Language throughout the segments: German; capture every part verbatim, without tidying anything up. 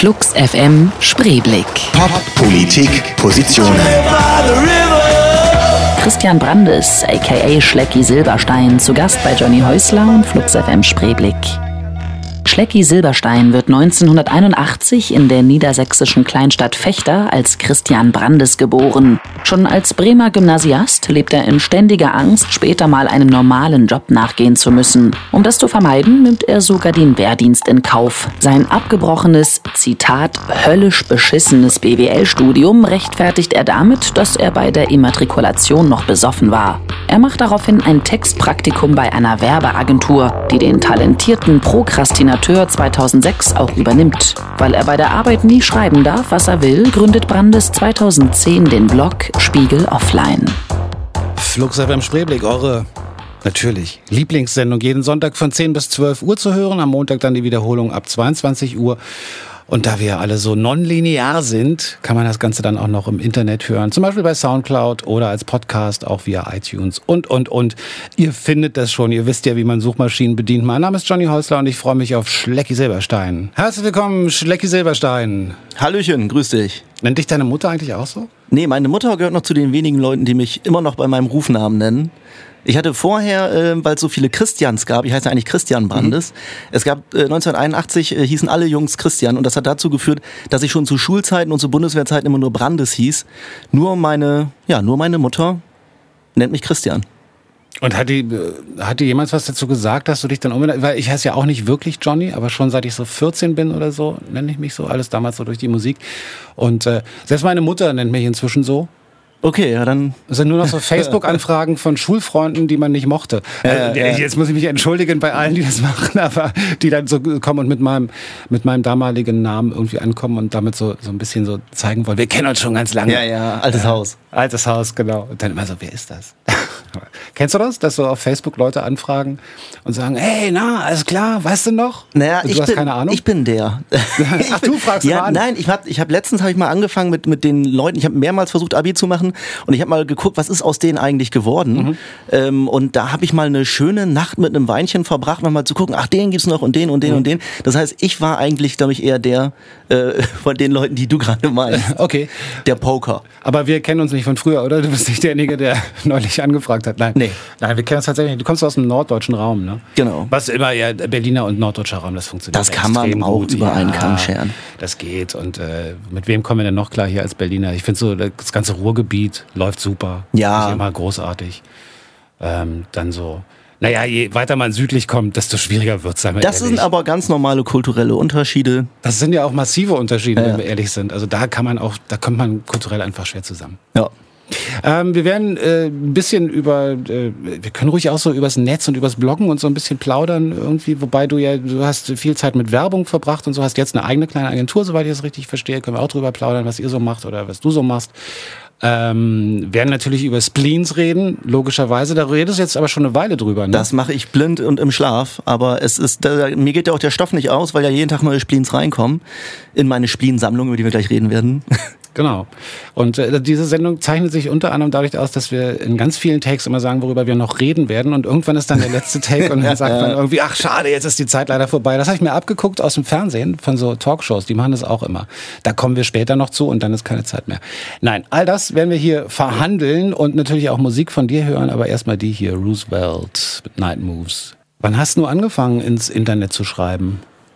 Flux F M Spreeblick. Pop, Politik, Positionen. Christian Brandes, aka Schlecki Silberstein, zu Gast bei Johnny Häusler und Flux F M Spreeblick. Schlecki Silberstein wird neunzehnhunderteinundachtzig in der niedersächsischen Kleinstadt Vechta als Christian Brandes geboren. Schon als Bremer Gymnasiast lebt er in ständiger Angst, später mal einem normalen Job nachgehen zu müssen. Um das zu vermeiden, nimmt er sogar den Wehrdienst in Kauf. Sein abgebrochenes, Zitat, höllisch beschissenes B W L-Studium rechtfertigt er damit, dass er bei der Immatrikulation noch besoffen war. Er macht daraufhin ein Textpraktikum bei einer Werbeagentur, die den talentierten Prokrastinateur zweitausendsechs auch übernimmt. Weil er bei der Arbeit nie schreiben darf, was er will, gründet Brandes zweitausendzehn den Blog Spiegel Offline. Flux F M Spreeblick, eure, natürlich, Lieblingssendung. Jeden Sonntag von zehn bis zwölf Uhr zu hören, am Montag dann die Wiederholung ab zweiundzwanzig Uhr. Und da wir alle so nonlinear sind, kann man das Ganze dann auch noch im Internet hören. Zum Beispiel bei Soundcloud oder als Podcast, auch via iTunes und, und, und. Ihr findet das schon. Ihr wisst ja, wie man Suchmaschinen bedient. Mein Name ist Johnny Häusler und ich freue mich auf Schlecki Silberstein. Herzlich willkommen, Schlecki Silberstein. Hallöchen, grüß dich. Nennt dich deine Mutter eigentlich auch so? Nee, meine Mutter gehört noch zu den wenigen Leuten, die mich immer noch bei meinem Rufnamen nennen. Ich hatte vorher, äh, weil es so viele Christians gab, ich heiße eigentlich Christian Brandes, mhm. es gab äh, neunzehnhunderteinundachtzig äh, hießen alle Jungs Christian und das hat dazu geführt, dass ich schon zu Schulzeiten und zu Bundeswehrzeiten immer nur Brandes hieß. Nur meine, ja, nur meine Mutter nennt mich Christian. Und hat die, hat die jemals was dazu gesagt, dass du dich dann umbenannt, weil ich heiße ja auch nicht wirklich Johnny, aber schon seit ich so vierzehn bin oder so, nenne ich mich so, alles damals so durch die Musik. Und äh, selbst meine Mutter nennt mich inzwischen so. Okay, ja dann. Es sind nur noch so Facebook-Anfragen von Schulfreunden, die man nicht mochte. Ja, also, ja. Jetzt muss ich mich entschuldigen bei allen, die das machen, aber die dann so kommen und mit meinem, mit meinem damaligen Namen irgendwie ankommen und damit so, so ein bisschen so zeigen wollen, wir kennen uns schon ganz lange. Ja, ja, altes äh, Haus. Altes Haus, genau. Und dann immer so, wer ist das? Kennst du das, dass so auf Facebook Leute anfragen und sagen, hey, na, alles klar, weißt du noch? Naja, du ich hast bin, keine Ahnung? Ich bin der. Ach, du fragst ja, mal an. Nein, ich habe ich hab, letztens habe ich mal angefangen mit, mit den Leuten, ich habe mehrmals versucht, Abi zu machen und ich habe mal geguckt, was ist aus denen eigentlich geworden. Mhm. Ähm, und da habe ich mal eine schöne Nacht mit einem Weinchen verbracht, mal zu gucken, ach, den gibt's noch und den und den mhm. und den. Das heißt, ich war eigentlich, glaube ich, eher der äh, von den Leuten, die du gerade meinst. Okay. Der Poker. Aber wir kennen uns nicht von früher, oder? Du bist nicht derjenige, der neulich angefragt hat. Nein. Nee. Nein, wir kennen uns tatsächlich. Du kommst aus dem norddeutschen Raum, ne? Genau. Was immer ja Berliner und norddeutscher Raum, das funktioniert. Das kann man auch gut. über einen ja, Kamm scheren. Das geht. Und äh, mit wem kommen wir denn noch klar hier als Berliner? Ich finde so, das ganze Ruhrgebiet läuft super. Ja. Ist immer großartig. Ähm, dann so. Naja, je weiter man südlich kommt, desto schwieriger wird es. Das ehrlich. sind aber ganz normale kulturelle Unterschiede. Das sind ja auch massive Unterschiede, ja, wenn wir ehrlich sind. Also da kann man auch, da kommt man kulturell einfach schwer zusammen. Ja. Ähm, wir werden äh, ein bisschen über, äh, wir können ruhig auch so übers Netz und übers Bloggen und so ein bisschen plaudern irgendwie, wobei du ja, du hast viel Zeit mit Werbung verbracht und so, hast jetzt eine eigene kleine Agentur, soweit ich das richtig verstehe, können wir auch drüber plaudern, was ihr so macht oder was du so machst. Ähm, werden natürlich über Spleens reden, logischerweise, da redest du jetzt aber schon eine Weile drüber, ne? Das mache ich blind und im Schlaf, aber es ist, da, mir geht ja auch der Stoff nicht aus, weil ja jeden Tag neue Spleens reinkommen in meine Spleen-Sammlung, über die wir gleich reden werden. Genau. Und äh, diese Sendung zeichnet sich unter anderem dadurch aus, dass wir in ganz vielen Takes immer sagen, worüber wir noch reden werden. Und irgendwann ist dann der letzte Take und dann sagt man irgendwie, ach schade, jetzt ist die Zeit leider vorbei. Das habe ich mir abgeguckt aus dem Fernsehen von so Talkshows, die machen das auch immer. Da kommen wir später noch zu und dann ist keine Zeit mehr. Nein, all das werden wir hier verhandeln und natürlich auch Musik von dir hören, aber erstmal die hier, Roosevelt mit Night Moves. Wann hast du angefangen, ins Internet zu schreiben?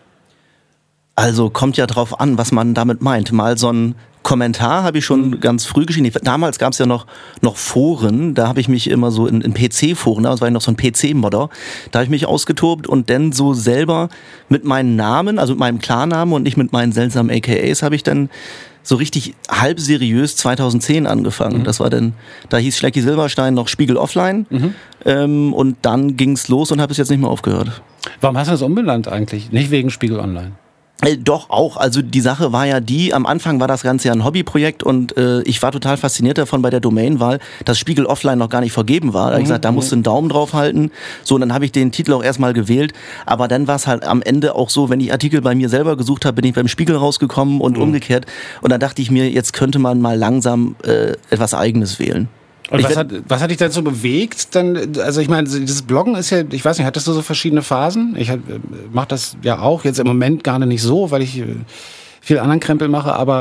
Also kommt ja drauf an, was man damit meint. Mal so ein Kommentar habe ich schon mhm. ganz früh geschrieben. Damals gab es ja noch, noch Foren, da habe ich mich immer so in, in P C-Foren, da war ich noch so ein P C-Modder, da habe ich mich ausgetobt und dann so selber mit meinen Namen, also mit meinem Klarnamen und nicht mit meinen seltsamen A K As, habe ich dann so richtig halb seriös zweitausendzehn angefangen. Mhm. Das war dann, da hieß Schlecki Silberstein noch Spiegel Offline mhm. ähm, und dann ging's los und habe es jetzt nicht mehr aufgehört. Warum hast du das umbenannt eigentlich? Nicht wegen Spiegel Online? Äh, doch, auch. Also die Sache war ja die, am Anfang war das Ganze ja ein Hobbyprojekt und äh, ich war total fasziniert davon bei der Domainwahl, dass Spiegel Offline noch gar nicht vergeben war. Da habe ich gesagt, da musst du einen Daumen drauf halten. So, und dann habe ich den Titel auch erstmal gewählt. Aber dann war es halt am Ende auch so, wenn ich Artikel bei mir selber gesucht habe, bin ich beim Spiegel rausgekommen und mhm. umgekehrt. Und dann dachte ich mir, jetzt könnte man mal langsam äh, etwas Eigenes wählen. Und was hat, was hat dich dazu bewegt? Dann, also ich meine, dieses Bloggen ist ja, ich weiß nicht, hattest du so verschiedene Phasen? Ich mache das ja auch jetzt im Moment gar nicht so, weil ich viel anderen Krempel mache, aber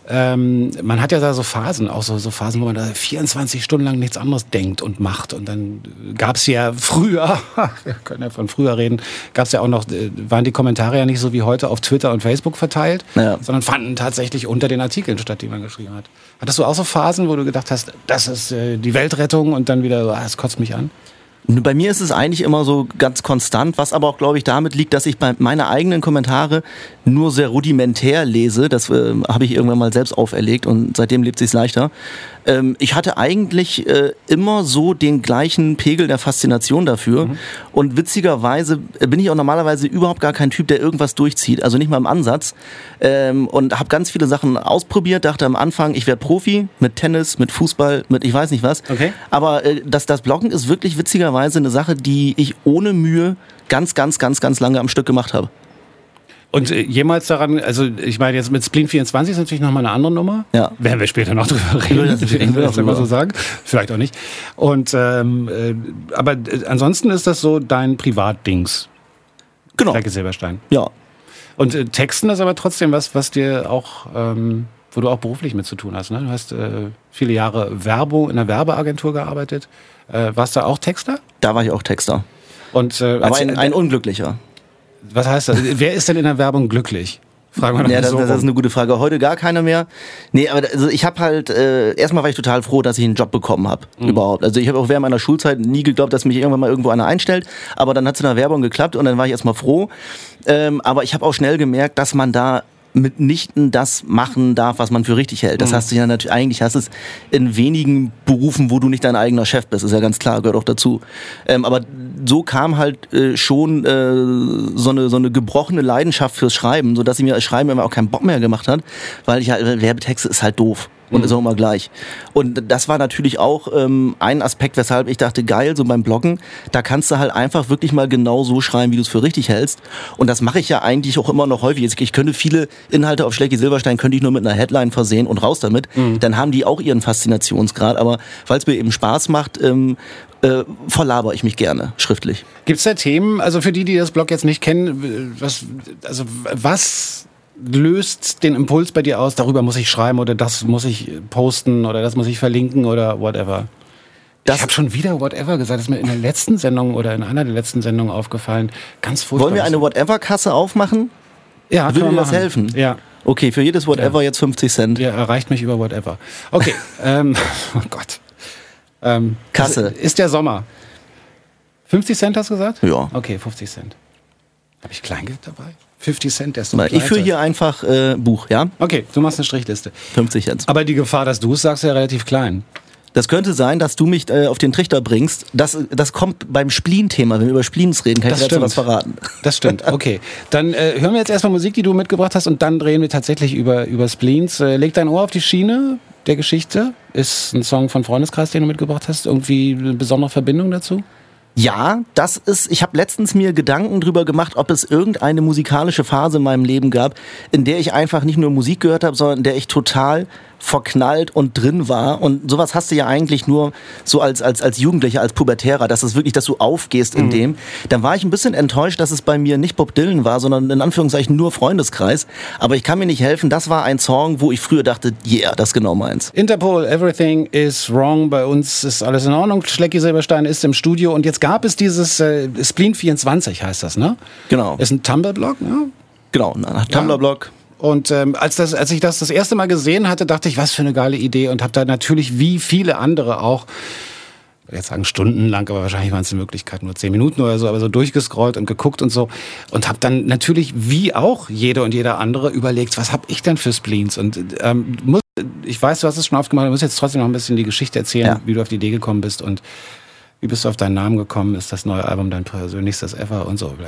ähm, man hat ja da so Phasen, auch so, so Phasen, wo man da vierundzwanzig Stunden lang nichts anderes denkt und macht. Und dann gab es ja früher, wir können ja von früher reden, gab es ja auch noch, waren die Kommentare ja nicht so wie heute auf Twitter und Facebook verteilt, ja. sondern fanden tatsächlich unter den Artikeln statt, die man geschrieben hat. Hattest du auch so Phasen, wo du gedacht hast, das ist äh, die Weltrettung und dann wieder, ah, das kotzt mich an? Bei mir ist es eigentlich immer so ganz konstant, was aber auch, glaube ich, damit liegt, dass ich bei meine eigenen Kommentare nur sehr rudimentär lese. Das äh, habe ich irgendwann mal selbst auferlegt und seitdem lebt sich's leichter. Ähm, ich hatte eigentlich äh, immer so den gleichen Pegel der Faszination dafür. Mhm. Und witzigerweise bin ich auch normalerweise überhaupt gar kein Typ, der irgendwas durchzieht. Also nicht mal im Ansatz. Ähm, und habe ganz viele Sachen ausprobiert. Dachte am Anfang, ich werde Profi mit Tennis, mit Fußball, mit ich weiß nicht was. Okay. Aber äh, das, das Bloggen ist wirklich witzigerweise eine Sache, die ich ohne Mühe ganz, ganz, ganz, ganz lange am Stück gemacht habe. Und äh, jemals daran, also ich meine jetzt mit Spleen vierundzwanzig ist natürlich nochmal eine andere Nummer. Ja. Werden wir später noch drüber reden, das ich will das immer so sagen. Vielleicht auch nicht. Und ähm, äh, aber äh, ansonsten ist das so dein Privatdings. Genau. Schlecki Silberstein. Ja. Und äh, Texten ist aber trotzdem was, was dir auch, ähm, wo du auch beruflich mit zu tun hast. Ne? Du hast äh, viele Jahre Werbung in einer Werbeagentur gearbeitet. Äh, warst du auch Texter? Da war ich auch Texter. Und, äh, aber ein, ein Unglücklicher. Was heißt das? Wer ist denn in der Werbung glücklich? Fragen wir doch ja, das, so das ist eine gute Frage. Heute gar keiner mehr. Nee, aber also ich habe halt, äh, erstmal war ich total froh, dass ich einen Job bekommen habe, mhm. überhaupt. Also ich habe auch während meiner Schulzeit nie geglaubt, dass mich irgendwann mal irgendwo einer einstellt, aber dann hat es in der Werbung geklappt und dann war ich erstmal froh. Ähm, aber ich habe auch schnell gemerkt, dass man da mitnichten das machen darf, was man für richtig hält. Das mhm. hast du ja natürlich, eigentlich hast du es in wenigen Berufen, wo du nicht dein eigener Chef bist, ist ja ganz klar, gehört auch dazu. Ähm, aber so kam halt äh, schon äh, so eine so eine gebrochene Leidenschaft fürs Schreiben, sodass ich mir als Schreiben immer auch keinen Bock mehr gemacht hat, weil ich halt, Werbetexte ist halt doof. Und ist auch immer gleich. Und das war natürlich auch ähm, ein Aspekt, weshalb ich dachte, geil, so beim Bloggen, da kannst du halt einfach wirklich mal genau so schreiben, wie du es für richtig hältst. Und das mache ich ja eigentlich auch immer noch häufig. Ich könnte viele Inhalte auf Schlecki Silberstein, könnte ich nur mit einer Headline versehen und raus damit. Mhm. Dann haben die auch ihren Faszinationsgrad. Aber weil es mir eben Spaß macht, ähm, äh, verlabere ich mich gerne schriftlich. Gibt es da Themen, also für die, die das Blog jetzt nicht kennen, was, also was löst den Impuls bei dir aus, darüber muss ich schreiben oder das muss ich posten oder das muss ich verlinken oder whatever? Das ich habe schon wieder whatever gesagt, das ist mir in der letzten Sendung oder in einer der letzten Sendungen aufgefallen. Ganz furchtbar. Wollen wir eine Whatever-Kasse aufmachen? Ja, würde dir das helfen? Ja. Okay, für jedes Whatever ja. jetzt fünfzig Cent. Ja, erreicht mich über Whatever. Okay, ähm, oh Gott. Ähm, Kasse. Ist, ist der Sommer. fünfzig Cent hast du gesagt? Ja. Okay, fünfzig Cent. Habe ich Kleingeld dabei? fünfzig Cent, der ist so pleite. Ich führe hier einfach äh, Buch, ja? Okay, du machst eine Strichliste. fünfzig Cent. Aber die Gefahr, dass du es sagst, ist ja relativ klein. Das könnte sein, dass du mich äh, auf den Trichter bringst. Das, das kommt beim Spleen-Thema. Wenn wir über Spleens reden, kann das ich dazu was verraten. Das stimmt, okay. Dann äh, hören wir jetzt erstmal Musik, die du mitgebracht hast und dann drehen wir tatsächlich über, über Spleens. Äh, leg dein Ohr auf die Schiene der Geschichte. Ist ein Song von Freundeskreis, den du mitgebracht hast. Irgendwie eine besondere Verbindung dazu? Ja, das ist, ich habe letztens mir Gedanken drüber gemacht, ob es irgendeine musikalische Phase in meinem Leben gab, in der ich einfach nicht nur Musik gehört habe, sondern in der ich total verknallt und drin war. Und sowas hast du ja eigentlich nur so als, als, als Jugendlicher, als Pubertärer, dass es wirklich, dass du aufgehst in mhm. dem. Dann war ich ein bisschen enttäuscht, dass es bei mir nicht Bob Dylan war, sondern in Anführungszeichen nur Freundeskreis. Aber ich kann mir nicht helfen, das war ein Song, wo ich früher dachte, yeah, das ist genau meins. Interpol, Everything is Wrong. Bei uns ist alles in Ordnung. Schlecki Silberstein ist im Studio und jetzt gab es dieses äh, Spleen vierundzwanzig heißt das, ne? Genau. Ist ein Tumblr-Blog, ne? Genau, ein Tumblr-Blog. Ja. Und ähm, als, das, als ich das das erste Mal gesehen hatte, dachte ich, was für eine geile Idee. Und habe da natürlich wie viele andere auch, ich will jetzt sagen stundenlang, aber wahrscheinlich waren es in Wirklichkeit nur zehn Minuten oder so, aber so durchgescrollt und geguckt und so. Und habe dann natürlich wie auch jede und jeder andere überlegt, was habe ich denn für Spleens? Und ähm, muss, ich weiß, du hast es schon oft gemacht, du musst jetzt trotzdem noch ein bisschen die Geschichte erzählen, ja. wie du auf die Idee gekommen bist und wie bist du auf deinen Namen gekommen? Ist das neue Album dein persönlichstes ever? Und so.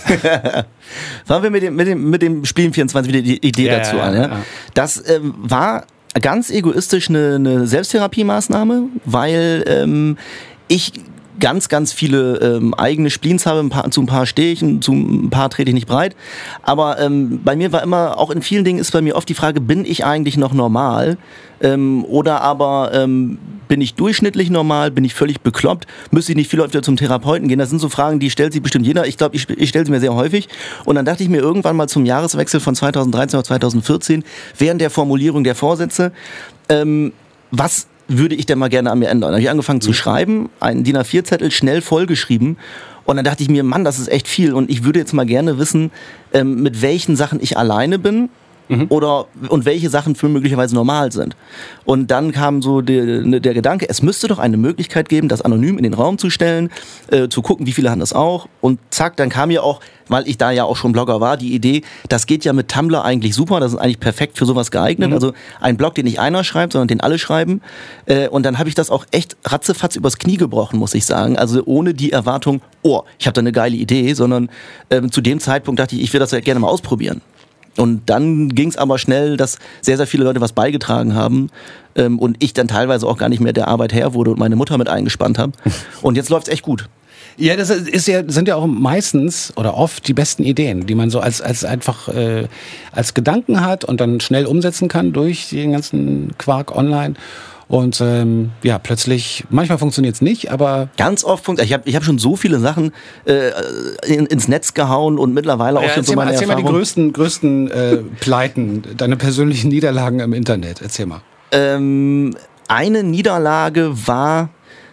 Fangen wir mit dem, mit dem, mit dem Spleen vierundzwanzig wieder die Idee ja, dazu an. Ja? Ja. Das ähm, war ganz egoistisch eine, eine Selbsttherapie-Maßnahme, weil ähm, ich ganz, ganz viele ähm, eigene Spleens habe. Ein paar, zu ein paar stehe ich, zu ein paar trete ich nicht breit. Aber ähm, bei mir war immer, auch in vielen Dingen ist bei mir oft die Frage, bin ich eigentlich noch normal? Ähm, oder aber ähm, Bin ich durchschnittlich normal? Bin ich völlig bekloppt? Müsste ich nicht viel öfter zum Therapeuten gehen? Das sind so Fragen, die stellt sich bestimmt jeder. Ich glaube, ich, ich stelle sie mir sehr häufig. Und dann dachte ich mir irgendwann mal zum Jahreswechsel von zweitausenddreizehn auf zweitausendvierzehn, während der Formulierung der Vorsätze, ähm, was würde ich denn mal gerne an mir ändern? Da habe ich angefangen zu schreiben, einen D I N A vier Zettel schnell vollgeschrieben. Und dann dachte ich mir, Mann, das ist echt viel. Und ich würde jetzt mal gerne wissen, ähm, mit welchen Sachen ich alleine bin. Mhm. Oder, und welche Sachen für möglicherweise normal sind. Und dann kam so der, der Gedanke, es müsste doch eine Möglichkeit geben, das anonym in den Raum zu stellen, äh, zu gucken, wie viele haben das auch. Und zack, dann kam ja auch, weil ich da ja auch schon Blogger war, die Idee, das geht ja mit Tumblr eigentlich super, das ist eigentlich perfekt für sowas geeignet. Mhm. Also ein Blog, den nicht einer schreibt, sondern den alle schreiben. Äh, und dann habe ich das auch echt ratzefatz übers Knie gebrochen, muss ich sagen. Also ohne die Erwartung, oh, ich habe da eine geile Idee, sondern äh, zu dem Zeitpunkt dachte ich, ich will das ja gerne mal ausprobieren. Und dann ging es aber schnell, dass sehr, sehr viele Leute was beigetragen haben ähm, und ich dann teilweise auch gar nicht mehr der Arbeit Herr wurde und meine Mutter mit eingespannt habe. Und jetzt läuft's echt gut. Ja, das ist ja, sind ja auch meistens oder oft die besten Ideen, die man so als, als einfach äh, als Gedanken hat und dann schnell umsetzen kann durch den ganzen Quark online. Und ähm, ja, plötzlich, manchmal funktioniert es nicht, aber... Ganz oft funktioniert. Ich habe ich hab schon so viele Sachen äh, in, ins Netz gehauen und mittlerweile auch ja, schon so meine Erzähl Erfahrung. mal die größten, größten äh, Pleiten, deine persönlichen Niederlagen im Internet. Erzähl mal. Ähm, eine Niederlage war...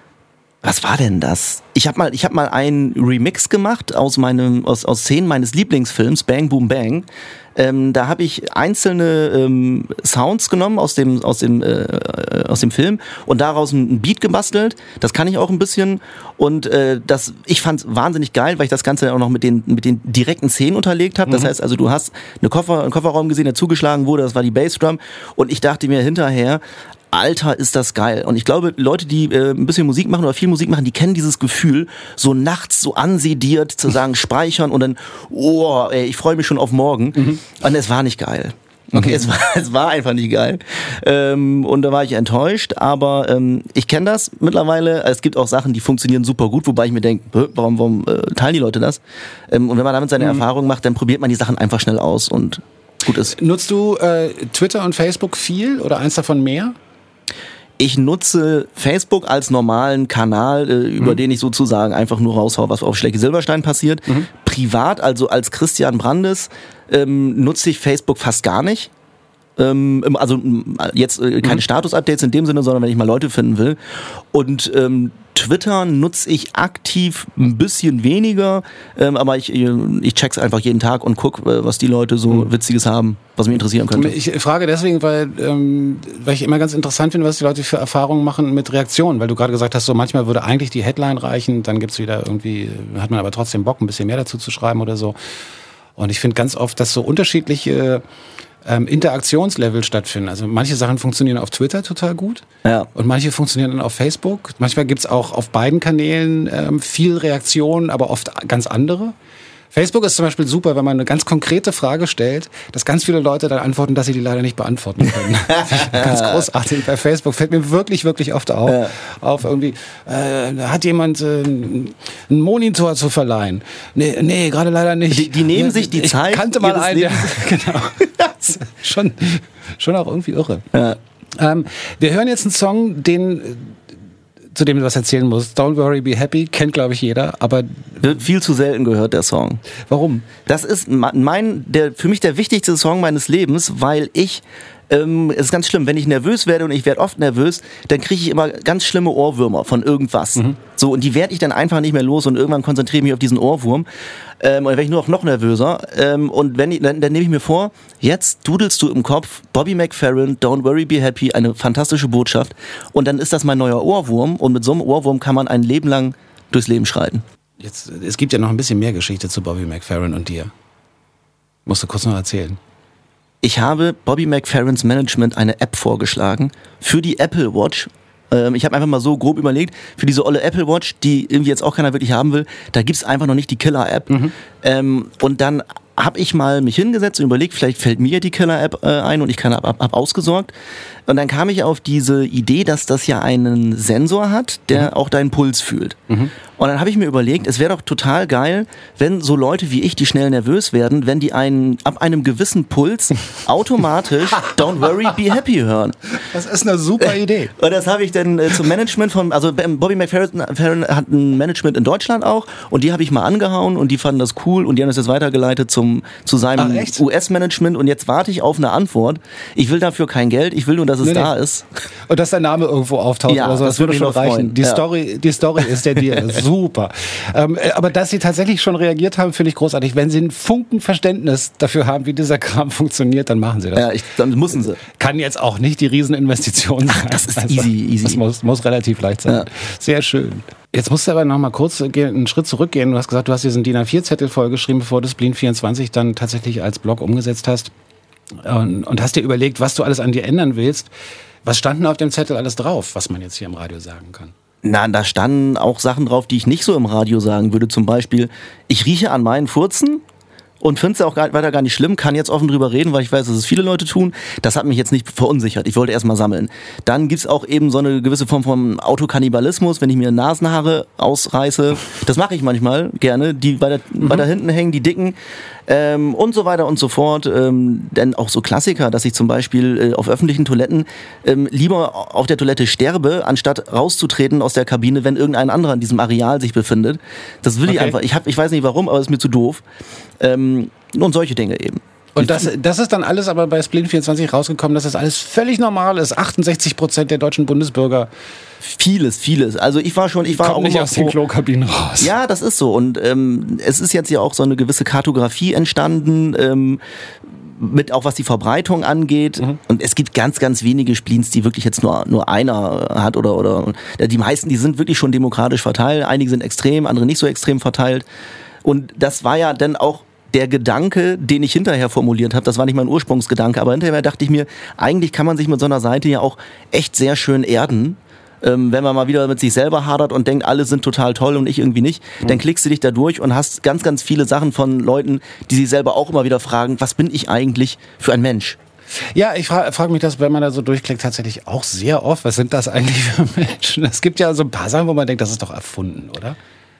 Was war denn das? Ich habe mal, ich hab mal einen Remix gemacht aus meinem, aus, aus Szenen meines Lieblingsfilms Bang Boom Bang. Ähm, da habe ich einzelne ähm, Sounds genommen aus dem, aus dem, äh, aus dem Film und daraus ein Beat gebastelt. Das kann ich auch ein bisschen und äh, das, ich fand's wahnsinnig geil, weil ich das Ganze auch noch mit den, mit den direkten Szenen unterlegt habe. Das mhm. heißt also, du hast eine Koffer, einen Kofferraum gesehen, der zugeschlagen wurde. Das war die Bassdrum und ich dachte mir hinterher, Alter, ist das geil. Und ich glaube, Leute, die äh, ein bisschen Musik machen oder viel Musik machen, die kennen dieses Gefühl, so nachts so ansediert zu sagen, speichern und dann, oh, ey, ich freue mich schon auf morgen. Mhm. Und es war nicht geil. Okay, es war, es war einfach nicht geil. Ähm, und da war ich enttäuscht, aber ähm, ich kenne das mittlerweile. Es gibt auch Sachen, die funktionieren super gut, wobei ich mir denke, warum, warum äh, teilen die Leute das? Ähm, und wenn man damit seine mhm. Erfahrungen macht, dann probiert man die Sachen einfach schnell aus und gut ist. Nutzt du äh, Twitter und Facebook viel oder eins davon mehr? Ich nutze Facebook als normalen Kanal, äh, über mhm. den ich sozusagen einfach nur raushau, was auf Schlecki Silberstein passiert. Mhm. Privat, also als Christian Brandes, ähm, nutze ich Facebook fast gar nicht. Ähm, also jetzt äh, keine mhm. Status-Updates in dem Sinne, sondern wenn ich mal Leute finden will. Und ähm, Twitter nutze ich aktiv ein bisschen weniger, ähm, aber ich, ich check's einfach jeden Tag und guck, was die Leute so mhm. Witziges haben, was mich interessieren könnte. Ich frage deswegen, weil, ähm, weil ich immer ganz interessant finde, was die Leute für Erfahrungen machen mit Reaktionen, weil du gerade gesagt hast, so manchmal würde eigentlich die Headline reichen, dann gibt's wieder irgendwie, hat man aber trotzdem Bock, ein bisschen mehr dazu zu schreiben oder so. Und ich finde ganz oft, dass so unterschiedliche Ähm, Interaktionslevel stattfinden. Also manche Sachen funktionieren auf Twitter total gut ja. und manche funktionieren dann auf Facebook. Manchmal gibt's auch auf beiden Kanälen ähm, viel Reaktionen, aber oft ganz andere. Facebook ist zum Beispiel super, wenn man eine ganz konkrete Frage stellt, dass ganz viele Leute dann antworten, dass sie die leider nicht beantworten können. Ganz großartig bei Facebook. Fällt mir wirklich, wirklich oft auf. Ja. Auf irgendwie, äh, hat jemand äh, einen Monitor zu verleihen? Nee, nee, gerade leider nicht. Die, die nehmen sich die ich Zeit. Ich kannte mal einen, der, genau. schon, schon auch irgendwie irre. Ja. Ähm, wir hören jetzt einen Song, den... zu dem du was erzählen musst. Don't Worry, Be Happy, kennt glaube ich jeder, aber... Wird viel zu selten gehört, der Song. Warum? Das ist mein, der, für mich der wichtigste Song meines Lebens, weil ich... Ähm, es ist ganz schlimm, wenn ich nervös werde und ich werde oft nervös, dann kriege ich immer ganz schlimme Ohrwürmer von irgendwas. Mhm. So, und die werde ich dann einfach nicht mehr los und irgendwann konzentriere ich mich auf diesen Ohrwurm. Ähm, und dann werde ich nur noch, noch nervöser. Ähm, und wenn ich, dann, dann nehme ich mir vor, jetzt dudelst du im Kopf Bobby McFerrin, Don't Worry, Be Happy, eine fantastische Botschaft. Und dann ist das mein neuer Ohrwurm und mit so einem Ohrwurm kann man ein Leben lang durchs Leben schreiten. Jetzt, es gibt ja noch ein bisschen mehr Geschichte zu Bobby McFerrin und dir. Musst du kurz noch erzählen. Ich habe Bobby McFerrins Management eine App vorgeschlagen für die Apple Watch. Ähm, ich habe einfach mal so grob überlegt, für diese olle Apple Watch, die irgendwie jetzt auch keiner wirklich haben will, da gibt's einfach noch nicht die Killer-App. Mhm. Ähm, und dann habe ich mal mich hingesetzt und überlegt, vielleicht fällt mir die Killer-App äh, ein und ich kann ab, ab, ab ausgesorgt. Und dann kam ich auf diese Idee, dass das ja einen Sensor hat, der mhm. auch deinen Puls fühlt. Mhm. Und dann habe ich mir überlegt, es wäre doch total geil, wenn so Leute wie ich, die schnell nervös werden, wenn die einen ab einem gewissen Puls automatisch Don't Worry, Be Happy hören. Das ist eine super Idee. Und das habe ich dann äh, zum Management von, also Bobby McFerrin hat ein Management in Deutschland auch und die habe ich mal angehauen und die fanden das cool und die haben das jetzt weitergeleitet zum, zu seinem U S-Management und jetzt warte ich auf eine Antwort. Ich will dafür kein Geld, ich will nur, dass es nee, da nee. ist. Und dass dein Name irgendwo auftaucht ja, oder so, das, das würde schon reichen. Freuen. Die, ja. Story, die Story ist der Deal. Super. Ähm, aber dass sie tatsächlich schon reagiert haben, finde ich großartig. Wenn sie einen Funken Verständnis dafür haben, wie dieser Kram funktioniert, dann machen sie das. Ja, ich, dann müssen sie. Kann jetzt auch nicht die Rieseninvestition sein. Ach, das ist also, easy, easy. Das muss, muss relativ leicht sein. Ja. Sehr schön. Jetzt musst du aber noch mal kurz einen Schritt zurückgehen. Du hast gesagt, du hast diesen D I N A vier Zettel vollgeschrieben, bevor du Spleen vierundzwanzig dann tatsächlich als Blog umgesetzt hast. Und, und hast dir überlegt, was du alles an dir ändern willst. Was stand denn auf dem Zettel alles drauf, was man jetzt hier im Radio sagen kann? Na, da standen auch Sachen drauf, die ich nicht so im Radio sagen würde. Zum Beispiel, ich rieche an meinen Furzen und finde es auch gar, weiter gar nicht schlimm, kann jetzt offen drüber reden, weil ich weiß, dass es viele Leute tun. Das hat mich jetzt nicht verunsichert. Ich wollte erst mal sammeln. Dann gibt's auch eben so eine gewisse Form von Autokannibalismus, wenn ich mir Nasenhaare ausreiße. Das mache ich manchmal gerne, die bei der, mhm. bei da hinten hängen, die dicken. Ähm, und so weiter und so fort. Ähm, denn auch so Klassiker, dass ich zum Beispiel äh, auf öffentlichen Toiletten ähm, lieber auf der Toilette sterbe, anstatt rauszutreten aus der Kabine, wenn irgendein anderer in diesem Areal sich befindet. Das will okay. ich einfach. Ich, hab, ich weiß nicht warum, aber es ist mir zu doof. Ähm, und solche Dinge eben. Und das, das ist dann alles aber bei Spleen vierundzwanzig rausgekommen, dass das alles völlig normal ist. achtundsechzig Prozent der deutschen Bundesbürger. Vieles, vieles. Also ich war schon, ich war Kommt auch nicht immer aus den Klokabinen raus. Ja, das ist so. Und ähm, es ist jetzt ja auch so eine gewisse Kartografie entstanden, ähm, mit auch was die Verbreitung angeht. Mhm. Und es gibt ganz, ganz wenige Spleens, die wirklich jetzt nur nur einer hat oder oder die meisten, die sind wirklich schon demokratisch verteilt. Einige sind extrem, andere nicht so extrem verteilt. Und das war ja dann auch der Gedanke, den ich hinterher formuliert habe, das war nicht mein Ursprungsgedanke, aber hinterher dachte ich mir, eigentlich kann man sich mit so einer Seite ja auch echt sehr schön erden. Ähm, wenn man mal wieder mit sich selber hadert und denkt, alle sind total toll und ich irgendwie nicht, mhm. dann klickst du dich da durch und hast ganz, ganz viele Sachen von Leuten, die sich selber auch immer wieder fragen, was bin ich eigentlich für ein Mensch? Ja, ich frage frag mich das, wenn man da so durchklickt, tatsächlich auch sehr oft. Was sind das eigentlich für Menschen? Es gibt ja so ein paar Sachen, wo man denkt, das ist doch erfunden, oder?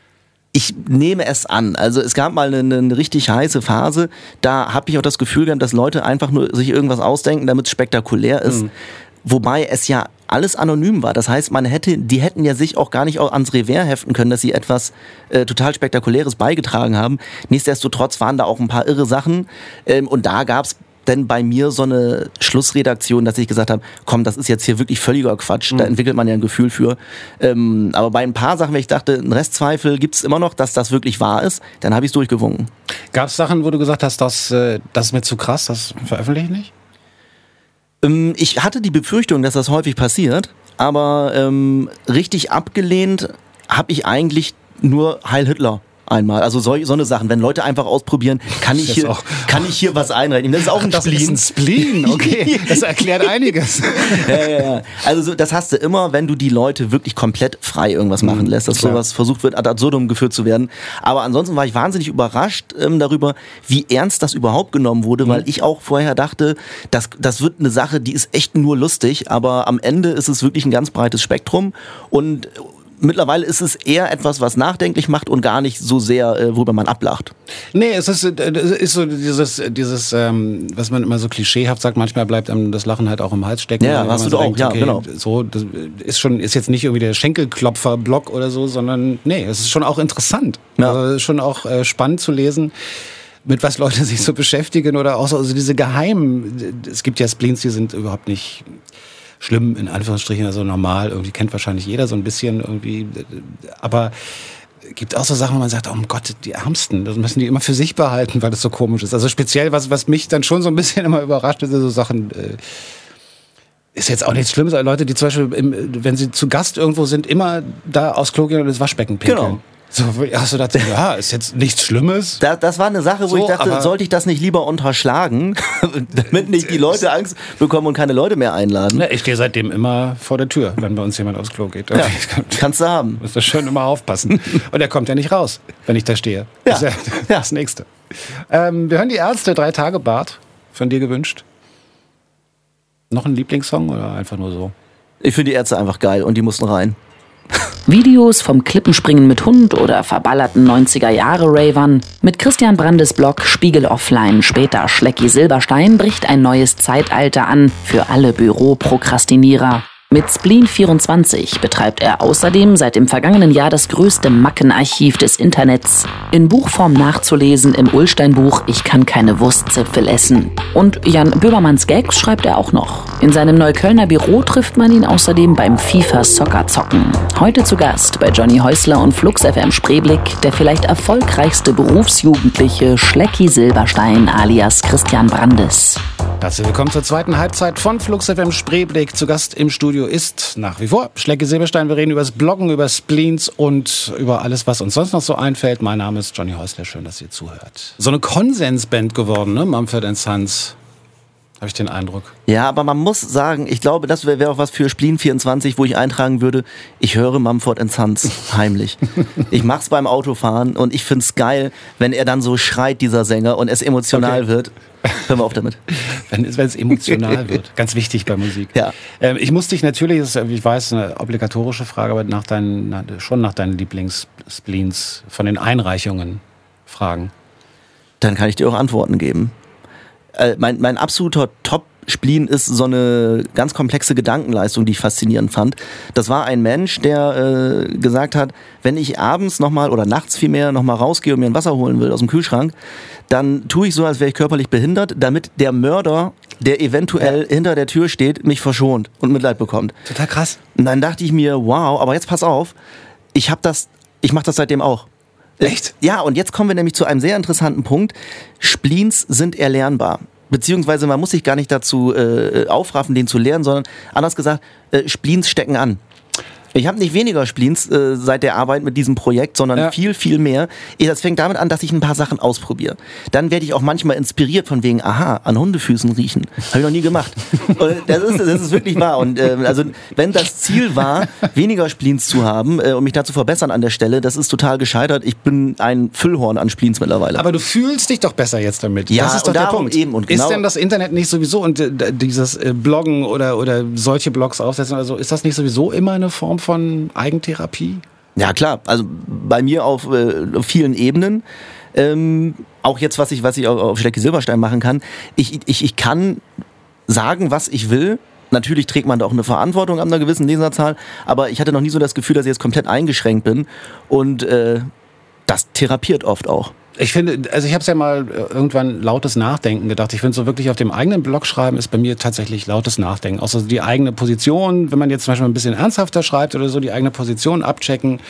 Ich nehme es an. Also es gab mal eine, eine richtig heiße Phase, da habe ich auch das Gefühl gehabt, dass Leute einfach nur sich irgendwas ausdenken, damit es spektakulär ist. Mhm. Wobei es ja alles anonym war. Das heißt, man hätte, die hätten ja sich auch gar nicht ans Revers heften können, dass sie etwas äh, total Spektakuläres beigetragen haben. Nichtsdestotrotz waren da auch ein paar irre Sachen. Ähm, und da gab's denn bei mir so eine Schlussredaktion, dass ich gesagt habe, komm, das ist jetzt hier wirklich völliger Quatsch, mhm. da entwickelt man ja ein Gefühl für. Ähm, aber bei ein paar Sachen, wenn ich dachte, ein Restzweifel gibt's immer noch, dass das wirklich wahr ist, dann habe ich es durchgewunken. Gab's Sachen, wo du gesagt hast, das, das ist mir zu krass, das veröffentliche ich nicht? Ähm, ich hatte die Befürchtung, dass das häufig passiert, aber ähm, richtig abgelehnt habe ich eigentlich nur Heil Hitler. Einmal, also so, so eine Sachen, wenn Leute einfach ausprobieren, kann ich hier, kann ich hier was einrechnen. Das ist auch ein Ach, das Spleen. Ist ein Spleen, okay. Das erklärt einiges. Ja, ja, ja. Also so, das hast du immer, wenn du die Leute wirklich komplett frei irgendwas machen lässt, dass Klar. sowas versucht wird, ad absurdum geführt zu werden. Aber ansonsten war ich wahnsinnig überrascht ähm, darüber, wie ernst das überhaupt genommen wurde, mhm. weil ich auch vorher dachte, das, das wird eine Sache, die ist echt nur lustig, aber am Ende ist es wirklich ein ganz breites Spektrum und mittlerweile ist es eher etwas, was nachdenklich macht und gar nicht so sehr, äh, worüber man ablacht. Nee, es ist, es ist so dieses, dieses ähm, was man immer so klischeehaft sagt, manchmal bleibt einem das Lachen halt auch im Hals stecken. Ja, hast du doch auch, ja, okay, genau. So, das ist schon, ist jetzt nicht irgendwie der Schenkelklopfer-Blog oder so, sondern nee, es ist schon auch interessant. Ja. Also schon auch äh, spannend zu lesen, mit was Leute sich so beschäftigen oder auch so, also diese geheimen, es gibt ja Spleens, die sind überhaupt nicht schlimm, in Anführungsstrichen, also normal, irgendwie kennt wahrscheinlich jeder so ein bisschen irgendwie, aber gibt auch so Sachen, wo man sagt, oh Gott, die Ärmsten, das müssen die immer für sich behalten, weil das so komisch ist. Also speziell, was, was mich dann schon so ein bisschen immer überrascht, ist so Sachen, äh, ist jetzt auch nichts Schlimmes, aber Leute, die zum Beispiel, im, wenn sie zu Gast irgendwo sind, immer da aufs Klo gehen und ins Waschbecken pinkeln. Genau. So, hast du dachte, ja, ist jetzt nichts Schlimmes. Das, das war eine Sache, wo so, ich dachte, sollte ich das nicht lieber unterschlagen, damit nicht die Leute Angst bekommen und keine Leute mehr einladen. Ja, ich stehe seitdem immer vor der Tür, wenn bei uns jemand aufs Klo geht. Ja, kannst du haben. Musst du schön immer aufpassen. Und er kommt ja nicht raus, wenn ich da stehe. Ja. Das ist ja, ja. das Nächste. Ähm, wir hören die Ärzte, drei Tage Bart, von dir gewünscht. Noch ein Lieblingssong oder einfach nur so? Ich finde die Ärzte einfach geil und die mussten rein. Videos vom Klippenspringen mit Hund oder verballerten neunziger-Jahre-Ravern. Mit Christian Brandes Blog Spiegel Offline, später Schlecki Silberstein, bricht ein neues Zeitalter an für alle Büro-Prokrastinierer. Mit Spleen vierundzwanzig betreibt er außerdem seit dem vergangenen Jahr das größte Mackenarchiv des Internets. In Buchform nachzulesen im Ullstein-Buch Ich kann keine Wurstzipfel essen. Und Jan Böhmermanns Gags schreibt er auch noch. In seinem Neuköllner Büro trifft man ihn außerdem beim FIFA-Soccer-Zocken. Heute zu Gast bei Johnny Häusler und Flux F M Spreeblick der vielleicht erfolgreichste Berufsjugendliche Schlecki Silberstein alias Christian Brandes. Herzlich willkommen zur zweiten Halbzeit von Flux F M Spreeblick. Zu Gast im Studio ist nach wie vor Schlecki Silberstein. Wir reden über das Bloggen, über Spleens und über alles, was uns sonst noch so einfällt. Mein Name ist Johnny Häusler. Schön, dass ihr zuhört. So eine Konsensband geworden, ne? Mumford and Sons. Habe ich den Eindruck. Ja, aber man muss sagen, ich glaube, das wäre wär auch was für Spleen vierundzwanzig, wo ich eintragen würde, ich höre Mumford and Sons heimlich. Ich mach's beim Autofahren und ich find's geil, wenn er dann so schreit, dieser Sänger, und es emotional okay. wird. Hören wir auf damit. Wenn es, wenn es emotional wird. Ganz wichtig bei Musik. Ja. Ähm, ich muss dich natürlich, das ist, ich weiß, eine obligatorische Frage, aber nach deinen, nach, schon nach deinen Lieblings-Spleens von den Einreichungen fragen. Dann kann ich dir auch Antworten geben. Äh, mein, mein absoluter Top-Spleen ist so eine ganz komplexe Gedankenleistung, die ich faszinierend fand. Das war ein Mensch, der äh, gesagt hat, wenn ich abends nochmal oder nachts vielmehr nochmal rausgehe und mir ein Wasser holen will aus dem Kühlschrank, dann tue ich so, als wäre ich körperlich behindert, damit der Mörder, der eventuell ja. hinter der Tür steht, mich verschont und Mitleid bekommt. Total krass. Und dann dachte ich mir, wow, aber jetzt pass auf, ich hab das, ich mache das seitdem auch. Echt? Ja, und jetzt kommen wir nämlich zu einem sehr interessanten Punkt. Spleens sind erlernbar. Beziehungsweise man muss sich gar nicht dazu äh, aufraffen, den zu lernen, sondern anders gesagt, äh, Spleens stecken an. Ich habe nicht weniger Spleens äh, seit der Arbeit mit diesem Projekt, sondern ja. viel, viel mehr. Das fängt damit an, dass ich ein paar Sachen ausprobiere. Dann werde ich auch manchmal inspiriert von wegen, aha, an Hundefüßen riechen. Habe ich noch nie gemacht. Und das ist, das ist wirklich wahr. Und äh, also wenn das Ziel war, weniger Spleens zu haben äh, und mich da zu verbessern an der Stelle, das ist total gescheitert. Ich bin ein Füllhorn an Spleens mittlerweile. Aber du fühlst dich doch besser jetzt damit. Ja, das ist doch der Punkt. Eben und genau. Ist denn das Internet nicht sowieso und äh, dieses äh, Bloggen oder, oder solche Blogs aufsetzen oder so, ist das nicht sowieso immer eine Form von Eigentherapie? Ja, klar. Also bei mir auf äh, vielen Ebenen. Ähm, auch jetzt, was ich, was ich auf, auf Schlecki Silberstein machen kann. Ich, ich, ich kann sagen, was ich will. Natürlich trägt man da auch eine Verantwortung an einer gewissen Leserzahl. Aber ich hatte noch nie so das Gefühl, dass ich jetzt komplett eingeschränkt bin. Und äh, das therapiert oft auch. Ich finde, also ich habe es ja mal irgendwann lautes Nachdenken gedacht. Ich finde so wirklich auf dem eigenen Blog schreiben ist bei mir tatsächlich lautes Nachdenken. Auch so die eigene Position, wenn man jetzt zum Beispiel ein bisschen ernsthafter schreibt oder so, die eigene Position abchecken,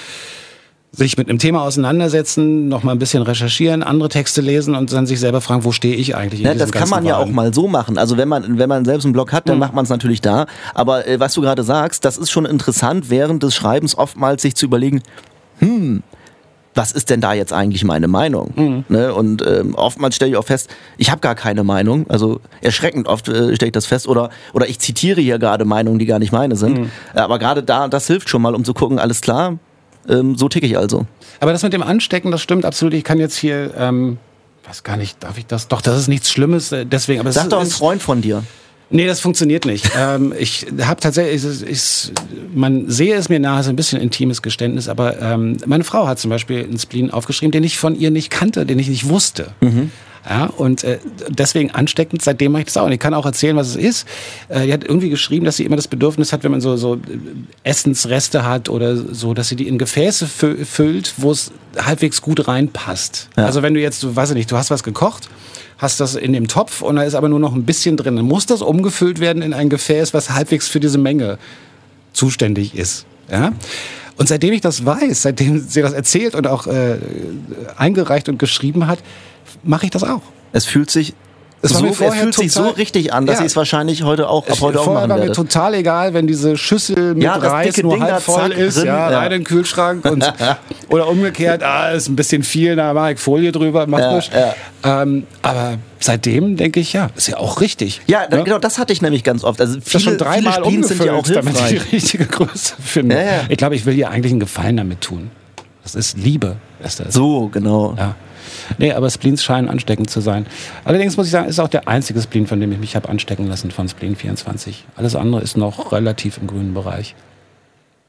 sich mit einem Thema auseinandersetzen, noch mal ein bisschen recherchieren, andere Texte lesen und dann sich selber fragen, wo stehe ich eigentlich in ja, diesem das kann man ja auch mal so machen. Also wenn man, wenn man selbst einen Blog hat, dann mhm. macht man es natürlich da. Aber äh, was du gerade sagst, das ist schon interessant, während des Schreibens oftmals sich zu überlegen, hm, was ist denn da jetzt eigentlich meine Meinung? Mhm. Ne? Und ähm, oftmals stelle ich auch fest, ich habe gar keine Meinung. Also erschreckend oft äh, stelle ich das fest. Oder, oder ich zitiere hier gerade Meinungen, die gar nicht meine sind. Mhm. Aber gerade da, das hilft schon mal, um zu gucken, alles klar, ähm, so ticke ich also. Aber das mit dem Anstecken, das stimmt absolut. Ich kann jetzt hier, ähm, weiß gar nicht, darf ich das? Doch, das ist nichts Schlimmes. Äh, deswegen. Aber Sag es, doch ein ist, Freund von dir. Nee, das funktioniert nicht. ähm, ich habe tatsächlich, ich, ich, man sehe es mir nahe, es ist ein bisschen intimes Geständnis, aber ähm, meine Frau hat zum Beispiel einen Spleen aufgeschrieben, den ich von ihr nicht kannte, den ich nicht wusste. Mhm. Ja, und äh, deswegen ansteckend, seitdem mache ich das auch. Und ich kann auch erzählen, was es ist. Äh, die hat irgendwie geschrieben, dass sie immer das Bedürfnis hat, wenn man so, so Essensreste hat oder so, dass sie die in Gefäße fü- füllt, wo es halbwegs gut reinpasst. Ja. Also wenn du jetzt, du weiß ich nicht, du hast was gekocht, hast das in dem Topf und da ist aber nur noch ein bisschen drin. Dann muss das umgefüllt werden in ein Gefäß, was halbwegs für diese Menge zuständig ist. Ja? Und seitdem ich das weiß, seitdem sie das erzählt und auch äh, eingereicht und geschrieben hat, mache ich das auch. Es fühlt sich Es war so, mir vorher es fühlt total, sich so richtig an, dass ja. ich es wahrscheinlich heute auch, ab heute auch vorher machen war mir werde. total egal, wenn diese Schüssel mit Ja, das Reis dicke nur Ding halb da, voll zack, ist, drin, ja, ja. rein in den Kühlschrank und oder umgekehrt, ah, ist ein bisschen viel, da mache ich Folie drüber, mach Ja, nicht. ja. Ähm, aber seitdem denke ich, ja, ist ja auch richtig. Ja, da, ne? genau, das hatte ich nämlich ganz oft. Also Das viele, schon viele dreimal Spleens sind ja auch umgefüllt, damit ich hilfreich. die richtige Größe finde. Ja, ja. Ich glaube, ich will ihr eigentlich einen Gefallen damit tun. Das ist Liebe. Ist das. So, genau. Ja. Nee, aber Spleens scheinen ansteckend zu sein. Allerdings muss ich sagen, ist auch der einzige Spleen, von dem ich mich habe anstecken lassen, von Spleen vierundzwanzig. Alles andere ist noch relativ im grünen Bereich.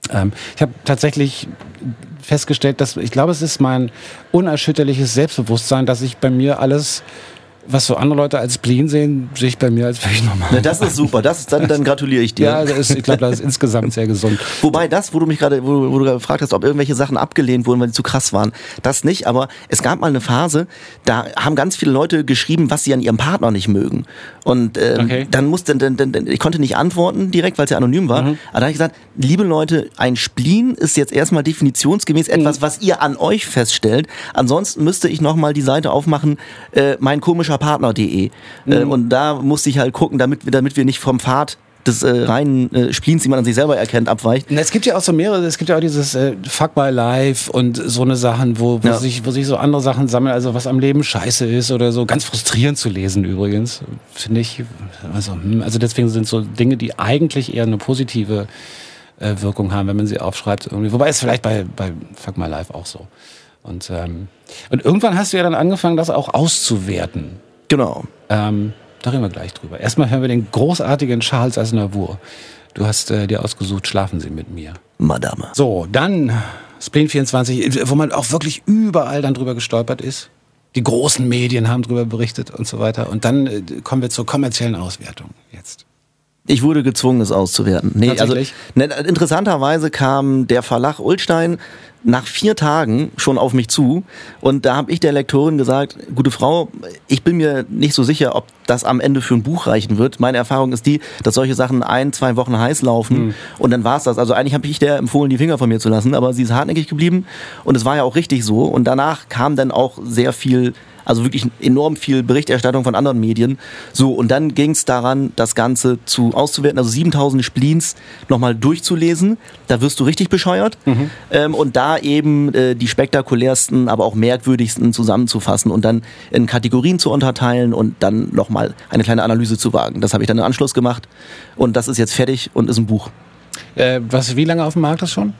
Ähm, ich habe tatsächlich festgestellt, dass ich glaube, es ist mein unerschütterliches Selbstbewusstsein, dass ich bei mir alles, was so andere Leute als Spleen sehen, sehe ich bei mir als völlig normal. Na, das ist super, das ist, dann, dann gratuliere ich dir. Ja, das ist, ich glaube, das ist insgesamt sehr gesund. Wobei das, wo du mich gerade, wo, wo du gerade gefragt hast, ob irgendwelche Sachen abgelehnt wurden, weil die zu krass waren, das nicht, aber es gab mal eine Phase, da haben ganz viele Leute geschrieben, was sie an ihrem Partner nicht mögen. Und ähm, okay. dann musste, dann, dann, dann, ich konnte nicht antworten direkt, weil es ja anonym war, mhm. aber da habe ich gesagt, liebe Leute, ein Spleen ist jetzt erstmal definitionsgemäß etwas, mhm. was ihr an euch feststellt. Ansonsten müsste ich nochmal die Seite aufmachen, äh, mein komischer Partner punkt de. Mhm. Äh, und da musste ich halt gucken, damit wir, damit wir nicht vom Pfad des äh, reinen äh, Spleens, die man an sich selber erkennt, abweicht. Es gibt ja auch so mehrere, es gibt ja auch dieses äh, Fuck My Life und so eine Sachen, wo, wo, Ja. sich, wo sich so andere Sachen sammeln, also was am Leben scheiße ist oder so. Ganz frustrierend zu lesen übrigens, finde ich. Also, hm, also deswegen sind so Dinge, die eigentlich eher eine positive äh, Wirkung haben, wenn man sie aufschreibt. Irgendwie. Wobei es vielleicht bei, bei Fuck My Life auch so. Und, ähm, und irgendwann hast du ja dann angefangen, das auch auszuwerten. Genau. Ähm, da reden wir gleich drüber. Erstmal hören wir den großartigen Charles Aznavour. Du hast äh, dir ausgesucht, Schlafen Sie mit mir. Madame. So, dann Spleen vierundzwanzig, wo man auch wirklich überall dann drüber gestolpert ist. Die großen Medien haben drüber berichtet und so weiter. Und dann äh, kommen wir zur kommerziellen Auswertung jetzt. Ich wurde gezwungen, es auszuwerten. Nee, also Tatsächlich? ne, interessanterweise kam der Verlag Ullstein nach vier Tagen schon auf mich zu und da habe ich der Lektorin gesagt, gute Frau, ich bin mir nicht so sicher, ob das am Ende für ein Buch reichen wird. Meine Erfahrung ist die, dass solche Sachen ein, zwei Wochen heiß laufen mhm. und dann war's das. Also eigentlich habe ich der empfohlen, die Finger von mir zu lassen, aber sie ist hartnäckig geblieben und es war ja auch richtig so und danach kam dann auch sehr viel, also wirklich enorm viel Berichterstattung von anderen Medien. So, und dann ging es daran, das Ganze zu auszuwerten, also siebentausend Spleens nochmal durchzulesen. Da wirst du richtig bescheuert. Mhm. Ähm, und da eben äh, die spektakulärsten, aber auch merkwürdigsten zusammenzufassen und dann in Kategorien zu unterteilen und dann nochmal eine kleine Analyse zu wagen. Das habe ich dann im Anschluss gemacht und das ist jetzt fertig und ist ein Buch. Äh, was, wie lange auf dem Markt ist schon?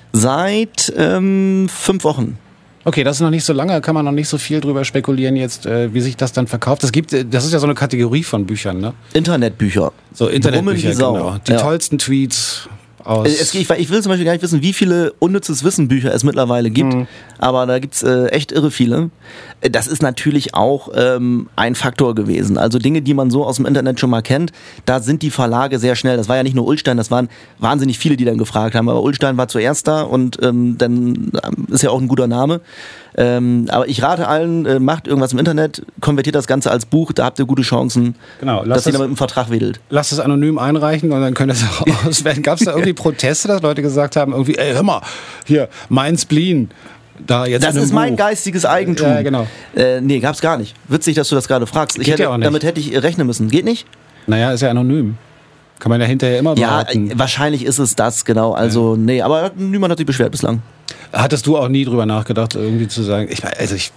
Seit ähm, fünf Wochen. Okay, das ist noch nicht so lange, kann man noch nicht so viel drüber spekulieren jetzt, äh, wie sich das dann verkauft. Es gibt, das ist ja so eine Kategorie von Büchern, ne? Internetbücher. So Internetbücher, die Sau. genau. Die Ja. tollsten Tweets aus... Es, ich, ich will zum Beispiel gar nicht wissen, wie viele unnützes Wissen-Bücher es mittlerweile gibt, mhm. aber da gibt's äh, echt irre viele. Das ist natürlich auch ähm, ein Faktor gewesen. Also Dinge, die man so aus dem Internet schon mal kennt, da sind die Verlage sehr schnell. Das war ja nicht nur Ullstein, das waren wahnsinnig viele, die dann gefragt haben. Aber Ullstein war zuerst da und ähm, dann ist ja auch ein guter Name. Ähm, aber ich rate allen, äh, macht irgendwas im Internet, konvertiert das Ganze als Buch, da habt ihr gute Chancen, genau, dass ihr damit im Vertrag wedelt. Lasst es anonym einreichen und dann könnt ihr es auch auswerten. Gab es da irgendwie Proteste, dass Leute gesagt haben, irgendwie, ey, hör mal, hier, mein Spleen. Da jetzt das ist Buch. mein geistiges Eigentum. Ja, genau. Äh, nee, gab's gar nicht. Witzig, dass du das gerade fragst. Ich Geht hätte, ja auch nicht. Damit hätte ich rechnen müssen. Geht nicht? Naja, ist ja anonym. Kann man ja hinterher immer Ja, behaupten. äh, wahrscheinlich ist es das, genau. Also, ja. nee, aber niemand hat sich beschwert bislang. Hattest du auch nie drüber nachgedacht, irgendwie zu sagen, ich also ich.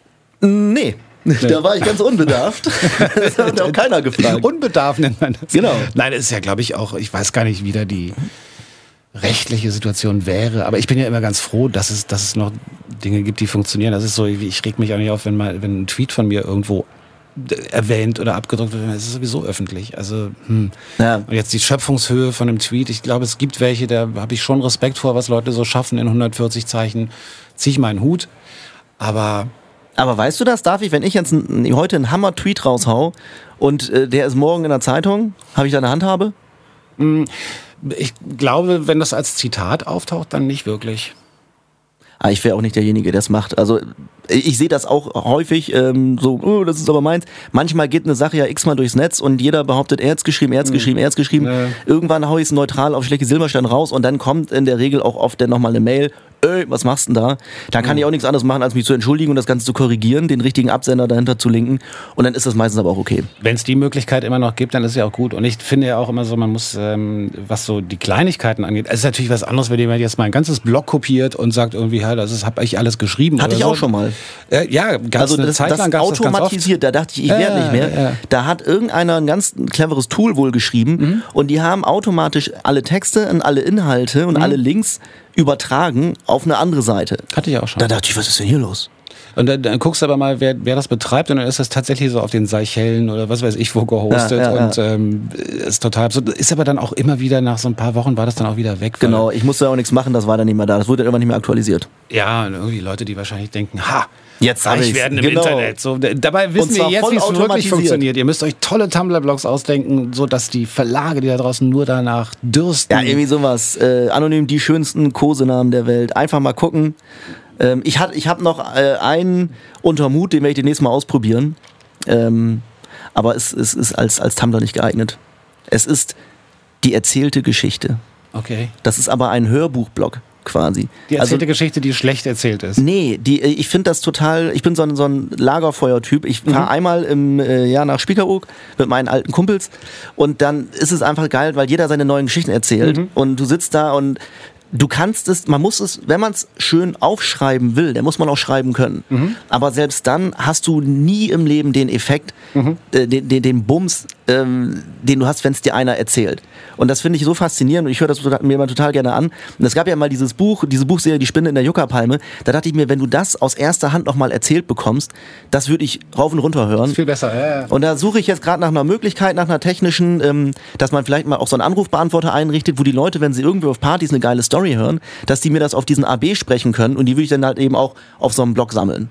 Nee. Nee. Da war ich ganz unbedarft. Das hat auch keiner gefragt. Unbedarft nennt man das. Genau. Nein, das ist ja, glaube ich, auch, ich weiß gar nicht, wie da die rechtliche Situation wäre, aber ich bin ja immer ganz froh, dass es, dass es noch Dinge gibt, die funktionieren. Das ist so, ich reg mich auch nicht auf, wenn mal, wenn ein Tweet von mir irgendwo erwähnt oder abgedruckt wird, es ist sowieso öffentlich. Also, hm. Ja. Und jetzt die Schöpfungshöhe von einem Tweet, ich glaube, es gibt welche, da habe ich schon Respekt vor, was Leute so schaffen in hundertvierzig Zeichen. Zieh ich meinen Hut, aber... Aber weißt du das, darf ich, wenn ich jetzt ein, heute einen Hammer-Tweet raushau und äh, der ist morgen in der Zeitung, habe ich da eine Handhabe? Ich glaube, wenn das als Zitat auftaucht, dann nicht wirklich. Ah, ich wäre auch nicht derjenige, der es macht. Also ich sehe das auch häufig, ähm, so, oh, das ist aber meins. Manchmal geht eine Sache ja x-mal durchs Netz und jeder behauptet, er hat's geschrieben, er hat's mhm. geschrieben, er hat's geschrieben. Ja. Irgendwann hau ich es neutral auf Schlecki Silberstein raus und dann kommt in der Regel auch oft dann nochmal eine Mail, ey, was machst du denn da? Da kann mhm. ich auch nichts anderes machen, als mich zu entschuldigen und das Ganze zu korrigieren, den richtigen Absender dahinter zu linken und dann ist das meistens aber auch okay. Wenn es die Möglichkeit immer noch gibt, dann ist es ja auch gut. Und ich finde ja auch immer so, man muss, ähm, was so die Kleinigkeiten angeht, es ist natürlich was anderes, wenn jemand jetzt mal ein ganzes Blog kopiert und sagt irgendwie, ja, das habe ich alles geschrieben. Hatte ich so. auch schon mal. Äh, ja, ganz also eine das, Zeit lang das gab's automatisiert, das da dachte ich, ich werde äh, nicht mehr. Äh. Da hat irgendeiner ein ganz cleveres Tool wohl geschrieben mhm. und die haben automatisch alle Texte und alle Inhalte und mhm. alle Links übertragen auf eine andere Seite. Hatte ich auch schon. Da dachte ich, was ist denn hier los? Und dann, dann guckst du aber mal, wer, wer das betreibt, und dann ist das tatsächlich so auf den Seychellen oder was weiß ich wo gehostet. Ja, ja, und ja. Ähm, ist total absurd. Ist aber dann auch immer wieder, nach so ein paar Wochen war das dann auch wieder weg. Genau, ich musste auch nichts machen, das war dann nicht mehr da. Das wurde dann irgendwann nicht mehr aktualisiert. Ja, und irgendwie Leute, die wahrscheinlich denken, ha, Jetzt hab reich ich's. werden im Genau. Internet. So, d- dabei wissen Und wir zwar jetzt, voll wie es wirklich automatisiert. funktioniert. Ihr müsst euch tolle Tumblr-Blogs ausdenken, so dass die Verlage, die da draußen nur danach dürsten. Ja, irgendwie sowas. Äh, anonym die schönsten Kosenamen der Welt. Einfach mal gucken. Ähm, ich hat, ich habe noch äh, einen unter Mut, den werde ich demnächst mal ausprobieren. Ähm, aber es, es ist als, als Tumblr nicht geeignet. Es ist die erzählte Geschichte. Okay. Das ist aber ein Hörbuchblog quasi. Die erzählte also, Geschichte, die schlecht erzählt ist. Nee, die, ich finde das total, ich bin so ein, so ein Lagerfeuer-Typ. Ich fahre Mhm. einmal im äh, Jahr nach Spiekeroog mit meinen alten Kumpels und dann ist es einfach geil, weil jeder seine neuen Geschichten erzählt Mhm. und du sitzt da und du kannst es, man muss es, wenn man es schön aufschreiben will, dann muss man auch schreiben können. Mhm. Aber selbst dann hast du nie im Leben den Effekt, Mhm. äh, den, den, den Bums, ähm, den du hast, wenn es dir einer erzählt. Und das finde ich so faszinierend und ich höre das total, mir immer total gerne an. Und es gab ja mal dieses Buch, diese Buchserie Die Spinne in der Juckerpalme. Da dachte ich mir, wenn du das aus erster Hand nochmal erzählt bekommst, das würde ich rauf und runter hören. Viel besser, ja, ja. Und da suche ich jetzt gerade nach einer Möglichkeit, nach einer technischen, ähm, dass man vielleicht mal auch so einen Anrufbeantworter einrichtet, wo die Leute, wenn sie irgendwo auf Partys eine geile Story hören, dass die mir das auf diesen A B sprechen können und die würde ich dann halt eben auch auf so einem Blog sammeln.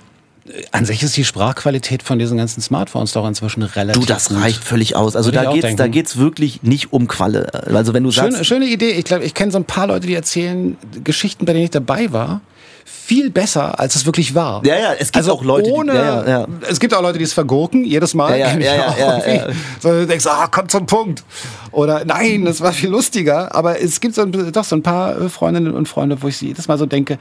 An sich ist die Sprachqualität von diesen ganzen Smartphones doch inzwischen relativ Du, das gut. reicht völlig aus. Also Würde ich da auch geht's, da denken. geht's wirklich nicht um Qualle. Also wenn du Schöne, sagst, schöne Idee. Ich glaube, ich kenne so ein paar Leute, die erzählen Geschichten, bei denen ich dabei war, viel besser, als es wirklich war. Ja, ja, es gibt also auch Leute, die- ohne, ja, ja, ja. Es gibt auch Leute, die es vergurken, jedes Mal. Ja, ja, kenn ich ja, ja, auch ja, irgendwie. ja. So, du denkst, ah, komm zum Punkt. Oder nein, das war viel lustiger. Aber es gibt so ein, doch so ein paar äh, Freundinnen und Freunde, wo ich jedes Mal so denke,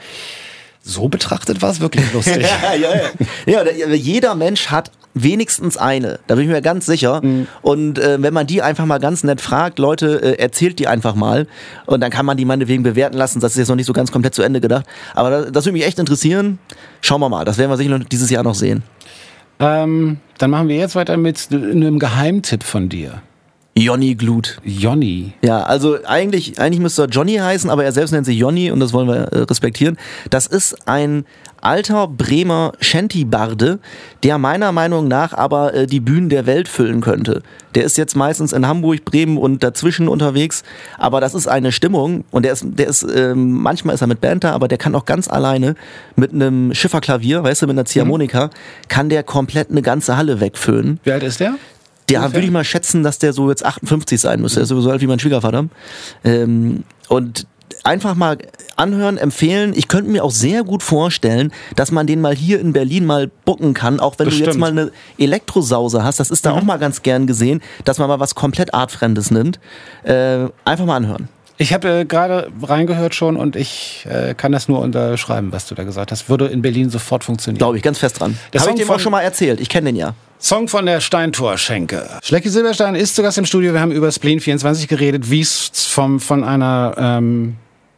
so betrachtet war es wirklich lustig. ja, ja, ja. Ja, da- jeder Mensch hat wenigstens eine, da bin ich mir ganz sicher. Mhm. Und äh, wenn man die einfach mal ganz nett fragt, Leute, äh, erzählt die einfach mal. Und dann kann man die meinetwegen bewerten lassen. Das ist jetzt noch nicht so ganz komplett zu Ende gedacht. Aber das, das würde mich echt interessieren. Schauen wir mal, das werden wir sicher noch dieses Jahr noch sehen. Ähm, dann machen wir jetzt weiter mit einem Geheimtipp von dir. Jonny Glut. Jonny. Ja, also eigentlich, eigentlich müsste er Johnny heißen, aber er selbst nennt sich Jonny und das wollen wir äh, respektieren. Das ist ein alter Bremer Shanty-Barde, der meiner Meinung nach aber äh, die Bühnen der Welt füllen könnte. Der ist jetzt meistens in Hamburg, Bremen und dazwischen unterwegs, aber das ist eine Stimmung und der ist, der ist ähm, manchmal ist er mit Band da, aber der kann auch ganz alleine mit einem Schifferklavier, weißt du, mit einer Ziehharmonika, kann der komplett eine ganze Halle wegfüllen. Wie alt ist der? Der würde ich mal schätzen, dass der so jetzt achtundfünfzig sein müsste. Der ist sowieso alt wie mein Schwiegervater. Ähm, und einfach mal anhören, empfehlen. Ich könnte mir auch sehr gut vorstellen, dass man den mal hier in Berlin mal bucken kann, auch wenn Das du jetzt stimmt. mal eine Elektrosause hast. Das ist da auch mal ganz gern gesehen, dass man mal was komplett Artfremdes nimmt. Äh, einfach mal anhören. Ich habe äh, gerade reingehört schon und ich äh, kann das nur unterschreiben, was du da gesagt hast. Würde in Berlin sofort funktionieren. Glaube ich, ganz fest dran. Der Habe Song ich dir von- auch schon mal erzählt. Ich kenne den ja. Song von der Steintorschenke. Schlecki Silberstein ist zu Gast im Studio. Wir haben über Spleen vierundzwanzig geredet, wie es vom, von einer ähm,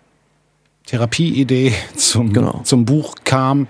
Therapieidee zum, Genau. zum Buch kam.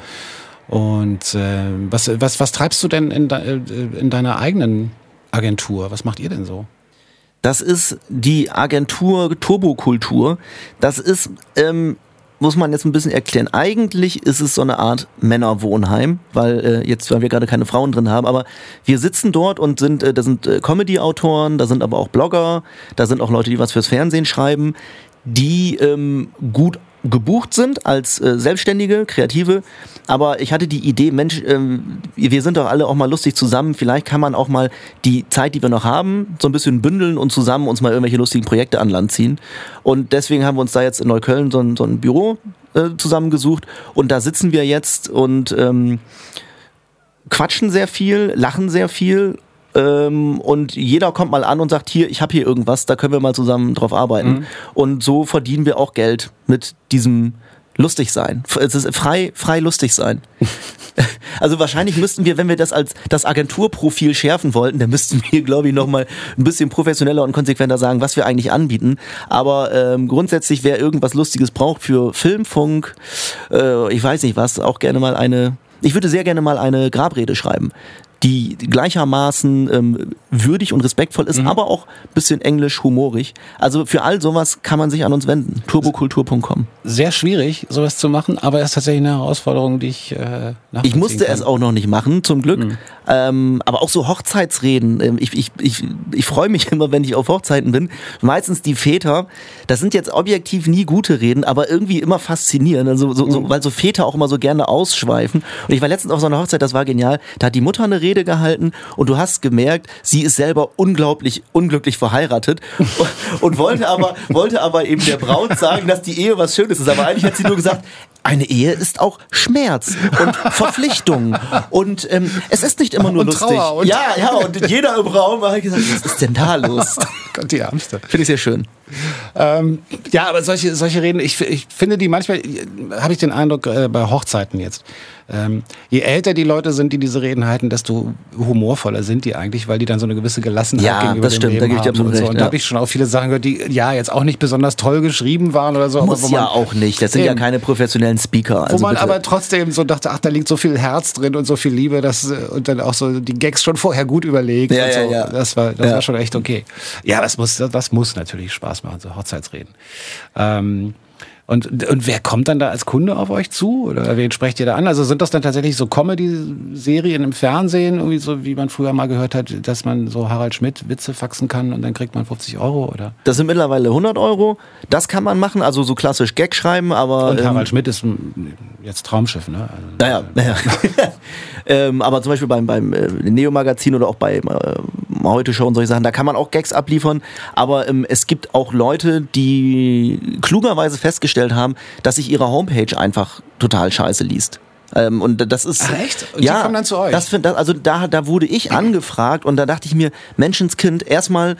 Und äh, was, was, was treibst du denn in, de, in deiner eigenen Agentur? Was macht ihr denn so? Das ist die Agentur Turbokultur. Das ist, ähm, muss man jetzt ein bisschen erklären. Eigentlich ist es so eine Art Männerwohnheim, weil äh, jetzt, weil wir gerade keine Frauen drin haben, aber wir sitzen dort und sind, äh, da sind äh, Comedy-Autoren, da sind aber auch Blogger, da sind auch Leute, die was fürs Fernsehen schreiben, die ähm, gut gebucht sind als äh, Selbstständige, Kreative. Aber ich hatte die Idee, Mensch, ähm, wir sind doch alle auch mal lustig zusammen. Vielleicht kann man auch mal die Zeit, die wir noch haben, so ein bisschen bündeln und zusammen uns mal irgendwelche lustigen Projekte an Land ziehen. Und deswegen haben wir uns da jetzt in Neukölln so ein, so ein Büro äh, zusammengesucht. Und da sitzen wir jetzt und ähm, quatschen sehr viel, lachen sehr viel. Ähm, und jeder kommt mal an und sagt, hier, ich habe hier irgendwas, da können wir mal zusammen drauf arbeiten. Mhm. Und so verdienen wir auch Geld mit diesem lustig sein. Es ist frei, frei lustig sein. Also wahrscheinlich müssten wir, wenn wir das als das Agenturprofil schärfen wollten, dann müssten wir, glaube ich, nochmal ein bisschen professioneller und konsequenter sagen, was wir eigentlich anbieten. Aber ähm, grundsätzlich, wer irgendwas Lustiges braucht für Film, Funk, äh, ich weiß nicht was, auch gerne mal eine, ich würde sehr gerne mal eine Grabrede schreiben. die gleichermaßen ähm, würdig und respektvoll ist, mhm. aber auch ein bisschen englisch, humorig. Also für all sowas kann man sich an uns wenden. turbokultur punkt com. Sehr schwierig, sowas zu machen, aber es ist tatsächlich eine Herausforderung, die ich äh, Ich musste kann. es auch noch nicht machen, zum Glück. Mhm. Ähm, aber auch so Hochzeitsreden. Ich, ich, ich, ich freue mich immer, wenn ich auf Hochzeiten bin. Meistens die Väter, das sind jetzt objektiv nie gute Reden, aber irgendwie immer faszinierend, also so, so, weil so Väter auch immer so gerne ausschweifen. Und ich war letztens auf so einer Hochzeit, das war genial, da hat die Mutter eine Rede gehalten und du hast gemerkt, sie ist selber unglaublich unglücklich verheiratet und, und wollte aber wollte aber eben der Braut sagen, dass die Ehe was Schönes ist, aber eigentlich hat sie nur gesagt, eine Ehe ist auch Schmerz und Verpflichtung und ähm, es ist nicht immer nur und lustig. Trauer und ja, ja, und jeder im Raum hat gesagt, was ist denn da los? Gott, die Ärmste. Finde ich sehr schön. Ähm, ja, aber solche, solche Reden, ich, ich finde die manchmal, habe ich den Eindruck, äh, bei Hochzeiten jetzt, ähm, je älter die Leute sind, die diese Reden halten, desto humorvoller sind die eigentlich, weil die dann so eine gewisse Gelassenheit ja, gegenüber das dem stimmt, Leben da gebe ich dir haben absolut und so. recht. Und ja. da habe ich schon auch viele Sachen gehört, die ja jetzt auch nicht besonders toll geschrieben waren oder so. Muss aber wo man, ja auch nicht, das sind eben, ja keine professionellen Speaker. Also wo man bitte. aber trotzdem so dachte, ach, da liegt so viel Herz drin und so viel Liebe, dass, und dann auch so die Gags schon vorher gut überlegt. Ja, und so. ja, ja. Das, war, das ja. war schon echt okay. Ja, das muss, das muss natürlich Spaß machen, so Hochzeitsreden. Ähm, und, und wer kommt dann da als Kunde auf euch zu? Oder wen sprecht ihr da an? Also sind das dann tatsächlich so Comedy-Serien im Fernsehen, irgendwie so, wie man früher mal gehört hat, dass man so Harald Schmidt Witze faxen kann und dann kriegt man fünfzig Euro? Oder? Das sind mittlerweile hundert Euro. Das kann man machen, also so klassisch Gag schreiben, aber... Und Harald ähm, Schmidt ist jetzt Traumschiff, ne? Also, naja, naja. ähm, aber zum Beispiel beim, beim äh, Neo-Magazin oder auch bei äh, Heute-Show und solche Sachen, da kann man auch Gags abliefern, aber ähm, es gibt auch Leute, die klugerweise festgestellt haben, dass sich ihre Homepage einfach total scheiße liest. Ähm, und das ist Ach echt? Und ja, die kommen dann zu euch? Das find, das, also da, da wurde ich angefragt und da dachte ich mir, Menschenskind, erstmal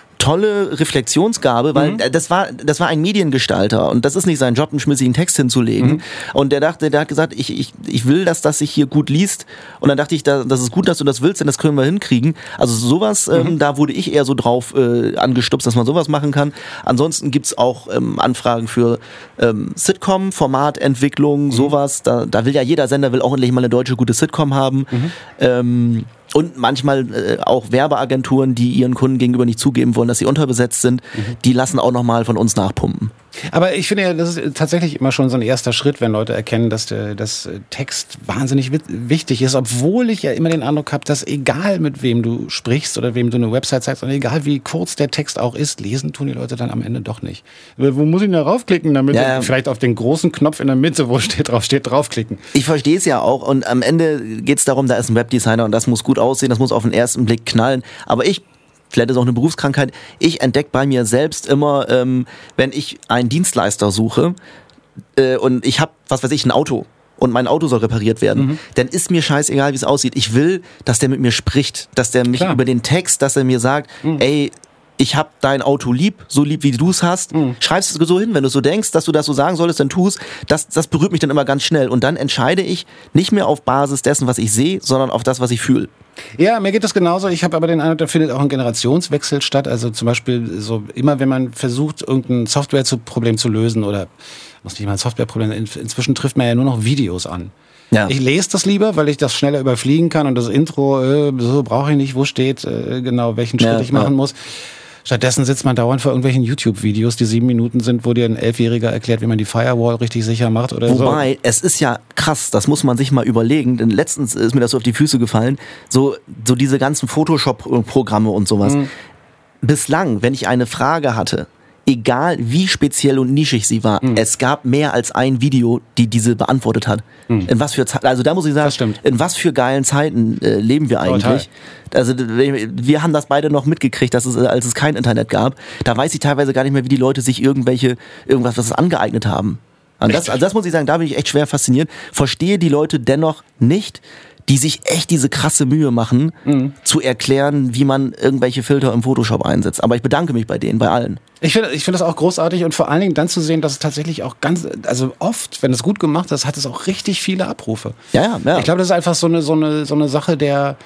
tolle Reflexionsgabe, weil mhm. das war das war ein Mediengestalter und das ist nicht sein Job, einen schmissigen Text hinzulegen. Mhm. Und der dachte, der hat gesagt, ich, ich, ich will, dass das sich hier gut liest. Und dann dachte ich, da, das ist gut, dass du das willst, denn das können wir hinkriegen. Also sowas, mhm. ähm, da wurde ich eher so drauf äh, angestupst, dass man sowas machen kann. Ansonsten gibt's auch ähm, Anfragen für ähm, Sitcom, Formatentwicklung, mhm. sowas. Da, da will ja jeder Sender will auch endlich mal eine deutsche gute Sitcom haben. Mhm. Ähm, Und manchmal äh, auch Werbeagenturen, die ihren Kunden gegenüber nicht zugeben wollen, dass sie unterbesetzt sind, mhm. die lassen auch nochmal von uns nachpumpen. Aber ich finde ja, das ist tatsächlich immer schon so ein erster Schritt, wenn Leute erkennen, dass der dass Text wahnsinnig wichtig ist, obwohl ich ja immer den Eindruck habe, dass egal mit wem du sprichst oder wem du eine Website zeigst und egal wie kurz der Text auch ist, lesen tun die Leute dann am Ende doch nicht. Wo muss ich denn da raufklicken, damit ja, ja. vielleicht auf den großen Knopf in der Mitte, wo steht drauf steht, draufklicken. Ich verstehe es ja auch und am Ende geht es darum, da ist ein Webdesigner und das muss gut aussehen, das muss auf den ersten Blick knallen, aber ich vielleicht ist auch eine Berufskrankheit. Ich entdecke bei mir selbst immer, ähm, wenn ich einen Dienstleister suche äh, und ich habe, was weiß ich, ein Auto und mein Auto soll repariert werden, mhm. dann ist mir scheißegal, wie es aussieht. Ich will, dass der mit mir spricht, dass der mich Klar. über den Text, dass er mir sagt, mhm. ey, ich hab dein Auto lieb, so lieb, wie du es hast. Mhm. Schreibst es so hin, wenn du so denkst, dass du das so sagen solltest, dann tu es. Das, das berührt mich dann immer ganz schnell. Und dann entscheide ich nicht mehr auf Basis dessen, was ich sehe, sondern auf das, was ich fühle. Ja, mir geht das genauso. Ich habe aber den Eindruck, da findet auch ein Generationswechsel statt. Also zum Beispiel so immer, wenn man versucht, irgendein Softwareproblem zu lösen oder muss nicht mal ein Softwareproblem, inzwischen trifft man ja nur noch Videos an. Ja. Ich lese das lieber, weil ich das schneller überfliegen kann und das Intro, äh, so brauche ich nicht, wo steht äh, genau, welchen Schritt ja, ich machen ja. muss. Stattdessen sitzt man dauernd vor irgendwelchen YouTube-Videos, die sieben Minuten sind, wo dir ein Elfjähriger erklärt, wie man die Firewall richtig sicher macht oder Wobei, so. Wobei, es ist ja krass, das muss man sich mal überlegen, denn letztens ist mir das so auf die Füße gefallen, so, so diese ganzen Photoshop-Programme und sowas. Mhm. Bislang, wenn ich eine Frage hatte, egal wie speziell und nischig sie war, mhm. es gab mehr als ein Video, die diese beantwortet hat. Mhm. In was für Ze- also da muss ich sagen, in was für geilen Zeiten äh, leben wir eigentlich. Total. Also wir haben das beide noch mitgekriegt, dass es, als es kein Internet gab. Da weiß ich teilweise gar nicht mehr, wie die Leute sich irgendwelche irgendwas was angeeignet haben. Und das, also das muss ich sagen, da bin ich echt schwer fasziniert. Verstehe die Leute dennoch nicht, die sich echt diese krasse Mühe machen, mhm. zu erklären, wie man irgendwelche Filter im Photoshop einsetzt. Aber ich bedanke mich bei denen, bei allen. Ich finde ich finde das auch großartig und vor allen Dingen dann zu sehen, dass es tatsächlich auch ganz, also oft, wenn es gut gemacht ist, hat es auch richtig viele Abrufe. Ja, ja, ja. Ich glaube, das ist einfach so eine, so eine, so eine Sache der,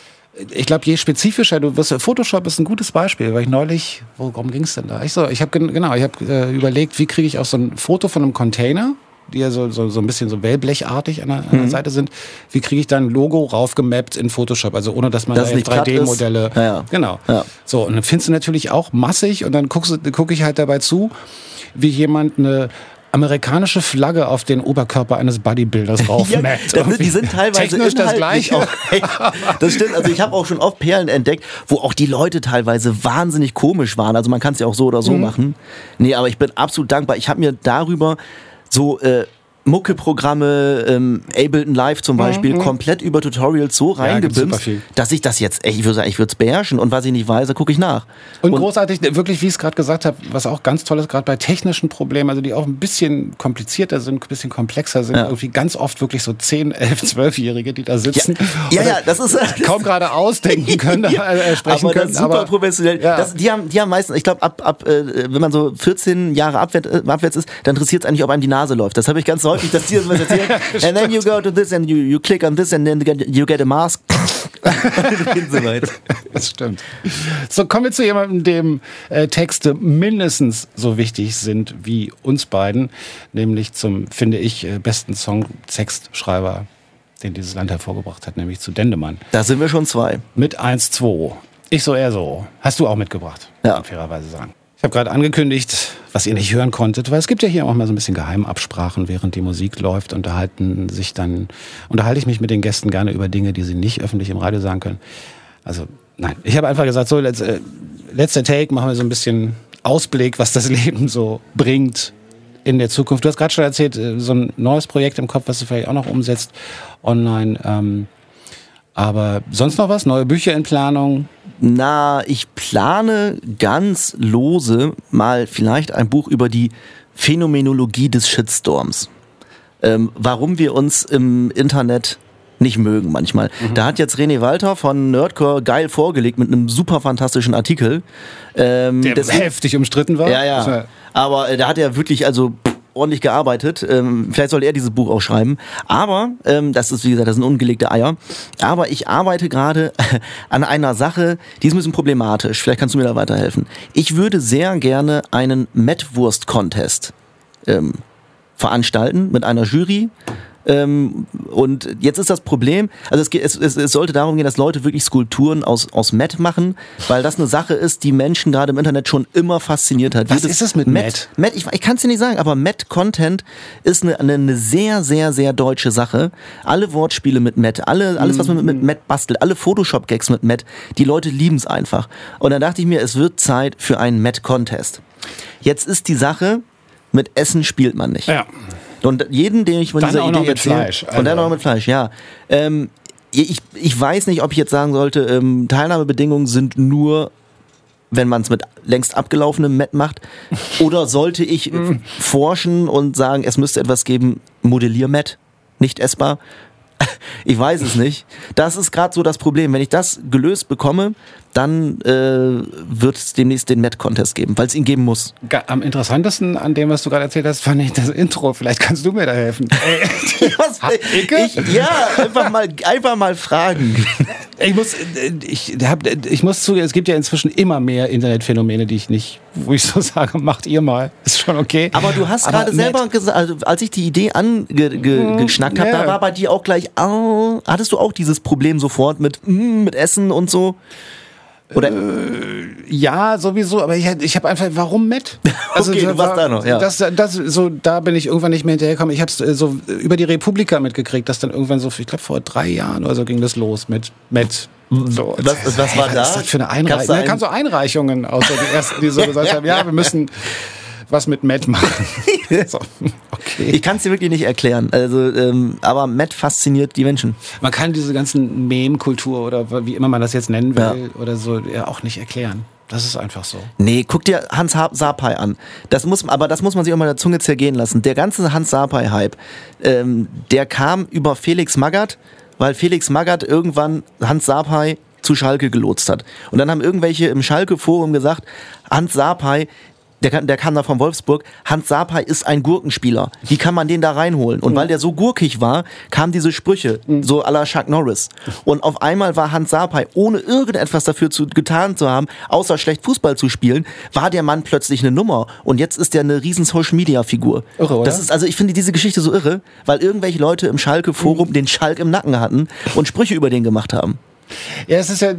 ich glaube, je spezifischer du wirst, Photoshop ist ein gutes Beispiel, weil ich neulich, worum ging es denn da? Ich so, ich habe genau, ich habe äh, überlegt, wie kriege ich auch so ein Foto von einem Container, die ja so, so, so ein bisschen so wellblechartig an der, an der mhm. Seite sind, wie kriege ich dann ein Logo raufgemappt in Photoshop, also ohne dass man das da drei D-Modelle... Ja, ja. Genau. Ja. So, und dann findest du natürlich auch massig und dann guckst, gucke ich halt dabei zu, wie jemand eine amerikanische Flagge auf den Oberkörper eines Bodybuilders raufmappt. Ja, die sind teilweise technisch das Gleiche. Auch, das stimmt, also ich habe auch schon oft Perlen entdeckt, wo auch die Leute teilweise wahnsinnig komisch waren. Also man kann es ja auch so oder so mhm. machen. Nee, aber ich bin absolut dankbar. Ich habe mir darüber so... Äh, Mucke-Programme, ähm, Ableton Live zum Beispiel, mhm. komplett über Tutorials so reingebimst, ja, dass ich das jetzt, ey, ich würde sagen, ich würde es beherrschen und was ich nicht weiß, da gucke ich nach. Und, und großartig, wirklich, wie ich es gerade gesagt habe, was auch ganz toll ist, gerade bei technischen Problemen, also die auch ein bisschen komplizierter sind, ein bisschen komplexer sind, ja. irgendwie ganz oft wirklich so zehn, elf, zwölfjährige, die da sitzen. Ja, ja, ja, das ist... Das kaum gerade ausdenken können, ja, äh, sprechen aber können. Das ist super aber professionell. Ja. Das, die, haben, die haben meistens, ich glaube, ab, ab äh, wenn man so vierzehn Jahre abwärts, äh, abwärts ist, dann interessiert es eigentlich, ob einem die Nase läuft. Das habe ich ganz häufig, dass die das was erzählen. And then you go to this and you, you click on this and then you get a mask. Das stimmt. So, kommen wir zu jemandem, dem äh, Texte mindestens so wichtig sind wie uns beiden, nämlich zum, finde ich, äh, besten Songtextschreiber, den dieses Land hervorgebracht hat, nämlich zu Dendemann. Da sind wir schon zwei. Mit eins zwei. Ich so, er so. Hast du auch mitgebracht, ja. kann man fairerweise sagen. Ich habe gerade angekündigt, was ihr nicht hören konntet, weil es gibt ja hier auch mal so ein bisschen Geheimabsprachen, während die Musik läuft, unterhalten sich dann, unterhalte ich mich mit den Gästen gerne über Dinge, die sie nicht öffentlich im Radio sagen können. Also, nein. Ich habe einfach gesagt, so, letz, äh, letzter Take, machen wir so ein bisschen Ausblick, was das Leben so bringt in der Zukunft. Du hast gerade schon erzählt, so ein neues Projekt im Kopf, was du vielleicht auch noch umsetzt, online. Ähm, aber sonst noch was? Neue Bücher in Planung? Na, ich plane ganz lose mal vielleicht ein Buch über die Phänomenologie des Shitstorms. Ähm, warum wir uns im Internet nicht mögen manchmal. Mhm. Da hat jetzt René Walter von Nerdcore geil vorgelegt mit einem super fantastischen Artikel. Ähm, Der das heftig umstritten war. Ja, ja. Aber äh, da hat er wirklich, also... ordentlich gearbeitet. Ähm, vielleicht sollte er dieses Buch auch schreiben. Aber, ähm, das ist wie gesagt, das sind ungelegte Eier. Aber ich arbeite gerade an einer Sache, die ist ein bisschen problematisch. Vielleicht kannst du mir da weiterhelfen. Ich würde sehr gerne einen Mettwurst-Contest ähm, veranstalten mit einer Jury. Ähm, und jetzt ist das Problem, also es, es, es, es sollte darum gehen, dass Leute wirklich Skulpturen aus, aus Mett machen, weil das eine Sache ist, die Menschen gerade im Internet schon immer fasziniert hat. Was ist das mit Mett? Mett, ich ich kann es dir nicht sagen, aber Mett-Content ist eine, eine, eine sehr, sehr, sehr deutsche Sache. Alle Wortspiele mit Mett, alle, alles, was man mit, mit Mett bastelt, alle Photoshop-Gags mit Mett, die Leute lieben es einfach. Und dann dachte ich mir, es wird Zeit für einen Mett-Contest. Jetzt ist die Sache, mit Essen spielt man nicht. Ja. Und jeden, den ich von dann dieser auch Idee noch mit erzähle, Fleisch. und dann auch mit Fleisch, ja. Ähm, ich, ich weiß nicht, ob ich jetzt sagen sollte, ähm, Teilnahmebedingungen sind nur, wenn man es mit längst abgelaufenem Mett macht. Oder sollte ich forschen und sagen, es müsste etwas geben, Modellier-Mett, nicht essbar? Ich weiß es nicht. Das ist gerade so das Problem. Wenn ich das gelöst bekomme, dann äh, wird es demnächst den Met-Contest geben, weil es ihn geben muss. Am interessantesten an dem, was du gerade erzählt hast, fand ich das Intro. Vielleicht kannst du mir da helfen. Was, ich, ja, einfach mal, einfach mal fragen. Ich muss, ich, hab, ich muss zugeben, es gibt ja inzwischen immer mehr Internetphänomene, die ich nicht, wo ich so sage, macht ihr mal. Ist schon okay. Aber du hast gerade selber gesagt, also als ich die Idee angeschnackt habe, yeah. da war bei dir auch gleich, oh, hattest du auch dieses Problem sofort mit, mm, mit Essen und so? Oder? Äh, ja, sowieso, aber ich, ich habe einfach, warum Met? Also, okay, du warst da noch, ja. Das, das, so, da bin ich irgendwann nicht mehr hinterhergekommen. Ich habe es so über die Republika mitgekriegt, dass dann irgendwann so, ich glaube vor drei Jahren oder so ging das los mit Met. So, was, was war hey, da? Was ist das für eine Einreichung? Da kamen so Einreichungen aus, die ersten, die so gesagt haben, ja, wir müssen was mit Met machen. So, okay. Ich kann es dir wirklich nicht erklären. Also, ähm, aber Met fasziniert die Menschen. Man kann diese ganzen Meme-Kultur oder wie immer man das jetzt nennen will ja. oder so ja auch nicht erklären. Das ist einfach so. Nee, guck dir Hans Sapai an. Das muss, aber das muss man sich auch mal der Zunge zergehen lassen. Der ganze Hans Sapai-Hype, ähm, der kam über Felix Magath, weil Felix Magath irgendwann Hans Sapai zu Schalke gelotst hat. Und dann haben irgendwelche im Schalke-Forum gesagt, Hans Sapai, der kann, der kann da von Wolfsburg, Hans Sapai ist ein Gurkenspieler. Wie kann man den da reinholen? Und mhm. weil der so gurkig war, kamen diese Sprüche, mhm. so à la Chuck Norris. Und auf einmal war Hans Sapai, ohne irgendetwas dafür zu, getan zu haben, außer schlecht Fußball zu spielen, war der Mann plötzlich eine Nummer. Und jetzt ist der eine riesen Social-Media-Figur. Irre, oder? Das ist, also ich finde diese Geschichte so irre, weil irgendwelche Leute im Schalke-Forum mhm. den Schalk im Nacken hatten und Sprüche über den gemacht haben. Ja, es ist ja...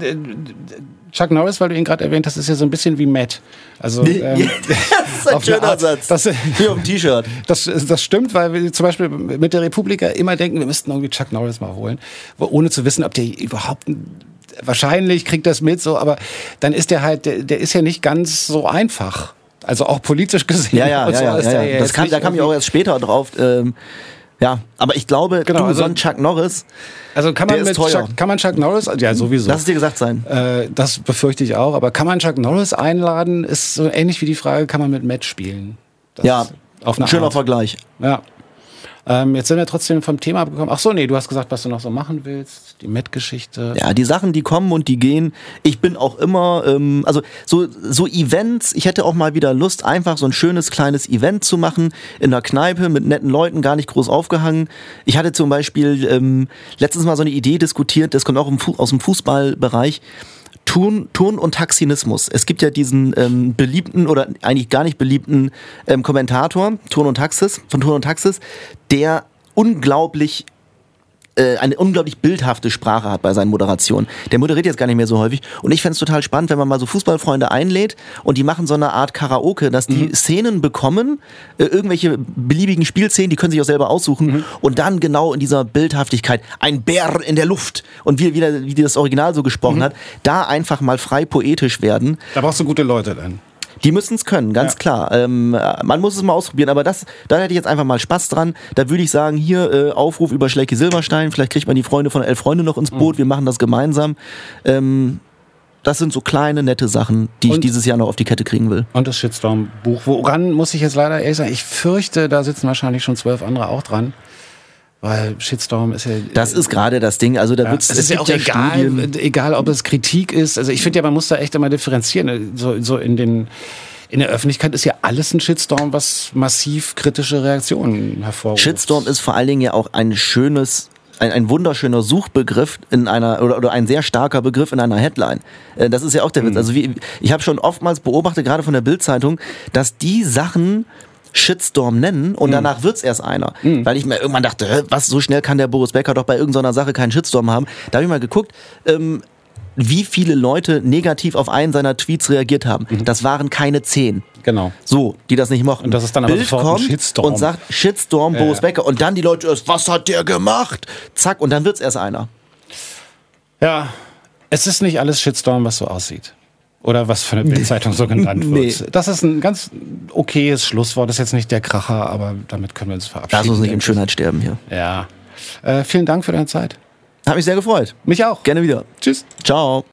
Chuck Norris, weil du ihn gerade erwähnt hast, ist ja so ein bisschen wie Matt. Also, ähm, das ist ein schöner Art, Satz. Das, wie auf dem T-Shirt. Das, das stimmt, weil wir zum Beispiel mit der Republika immer denken, wir müssten irgendwie Chuck Norris mal holen, ohne zu wissen, ob der überhaupt... Wahrscheinlich kriegt das mit, so, aber dann ist der halt, der, der ist ja nicht ganz so einfach. Also auch politisch gesehen. Ja, ja, und so ja, ja, ja. ja Das kann, da kam ich auch erst später drauf. Ähm, Ja, aber ich glaube, genau, du, also, so ein Chuck Norris, also kann man der mit ist teuer. Chuck, kann man Chuck Norris, ja sowieso. Lass es dir gesagt sein. Äh, das befürchte ich auch, aber kann man Chuck Norris einladen, ist so ähnlich wie die Frage, kann man mit Matt spielen? Das ja, auf eine ein schöner Art. Vergleich. Ja. Ähm, jetzt sind wir trotzdem vom Thema abgekommen. Ach so, nee, du hast gesagt, was du noch so machen willst. Die Matt-Geschichte. Ja, die Sachen, die kommen und die gehen. Ich bin auch immer, ähm, also so, so Events, ich hätte auch mal wieder Lust, einfach so ein schönes kleines Event zu machen, in einer Kneipe mit netten Leuten, gar nicht groß aufgehangen. Ich hatte zum Beispiel ähm, letztens mal so eine Idee diskutiert, das kommt auch im Fu- aus dem Fußballbereich. Turn, Turn und Taxinismus. Es gibt ja diesen ähm, beliebten oder eigentlich gar nicht beliebten ähm, Kommentator, Turn und Taxis, von Turn und Taxis, der unglaublich äh, eine unglaublich bildhafte Sprache hat bei seinen Moderationen. Der moderiert jetzt gar nicht mehr so häufig. Und ich fände es total spannend, wenn man mal so Fußballfreunde einlädt und die machen so eine Art Karaoke, dass die mhm. Szenen bekommen, äh, irgendwelche beliebigen Spielszenen, die können sich auch selber aussuchen mhm. und dann genau in dieser Bildhaftigkeit, ein Bär in der Luft und wie, wie, der, wie das Original so gesprochen mhm. hat, da einfach mal frei poetisch werden. Da brauchst du gute Leute dann. Die müssen es können, ganz ja. klar. Ähm, man muss es mal ausprobieren, aber das, da hätte ich jetzt einfach mal Spaß dran. Da würde ich sagen, hier äh, Aufruf über Schlecki Silberstein, vielleicht kriegt man die Freunde von Elf Freunde noch ins Boot, mhm. wir machen das gemeinsam. Ähm, das sind so kleine, nette Sachen, die und, ich dieses Jahr noch auf die Kette kriegen will. Und das Shitstorm-Buch, woran muss ich jetzt leider ehrlich sagen, ich fürchte, da sitzen wahrscheinlich schon zwölf andere auch dran. Weil Shitstorm ist ja... Das ist gerade das Ding. Also da ja, wird's, es ist ja auch egal, egal, ob es Kritik ist. Also ich finde ja, man muss da echt immer differenzieren. So, so in den... In der Öffentlichkeit ist ja alles ein Shitstorm, was massiv kritische Reaktionen hervorruft. Shitstorm ist vor allen Dingen ja auch ein schönes... Ein, ein wunderschöner Suchbegriff in einer oder, oder ein sehr starker Begriff in einer Headline. Das ist ja auch der Witz. Also wie, ich habe schon oftmals beobachtet, gerade von der Bild-Zeitung, dass die Sachen Shitstorm nennen und mm. danach wird's erst einer. Mm. Weil ich mir irgendwann dachte, was, so schnell kann der Boris Becker doch bei irgendeiner Sache keinen Shitstorm haben. Da habe ich mal geguckt, ähm, wie viele Leute negativ auf einen seiner Tweets reagiert haben. Mhm. Das waren keine zehn. Genau. So, die das nicht mochten. Und das ist dann aber Bild sofort kommt ein Shitstorm. Und sagt Shitstorm, ja, Boris ja. Becker. Und dann die Leute erst, was hat der gemacht? Zack, und dann wird's erst einer. Ja, es ist nicht alles Shitstorm, was so aussieht. Oder was für eine Bildzeitung so genannt wird. Nee. Das ist ein ganz okayes Schlusswort. Das ist jetzt nicht der Kracher, aber damit können wir uns verabschieden. Lass uns nicht in Schönheit sterben hier. Ja. Äh, vielen Dank für deine Zeit. Hat mich sehr gefreut. Mich auch. Gerne wieder. Tschüss. Ciao.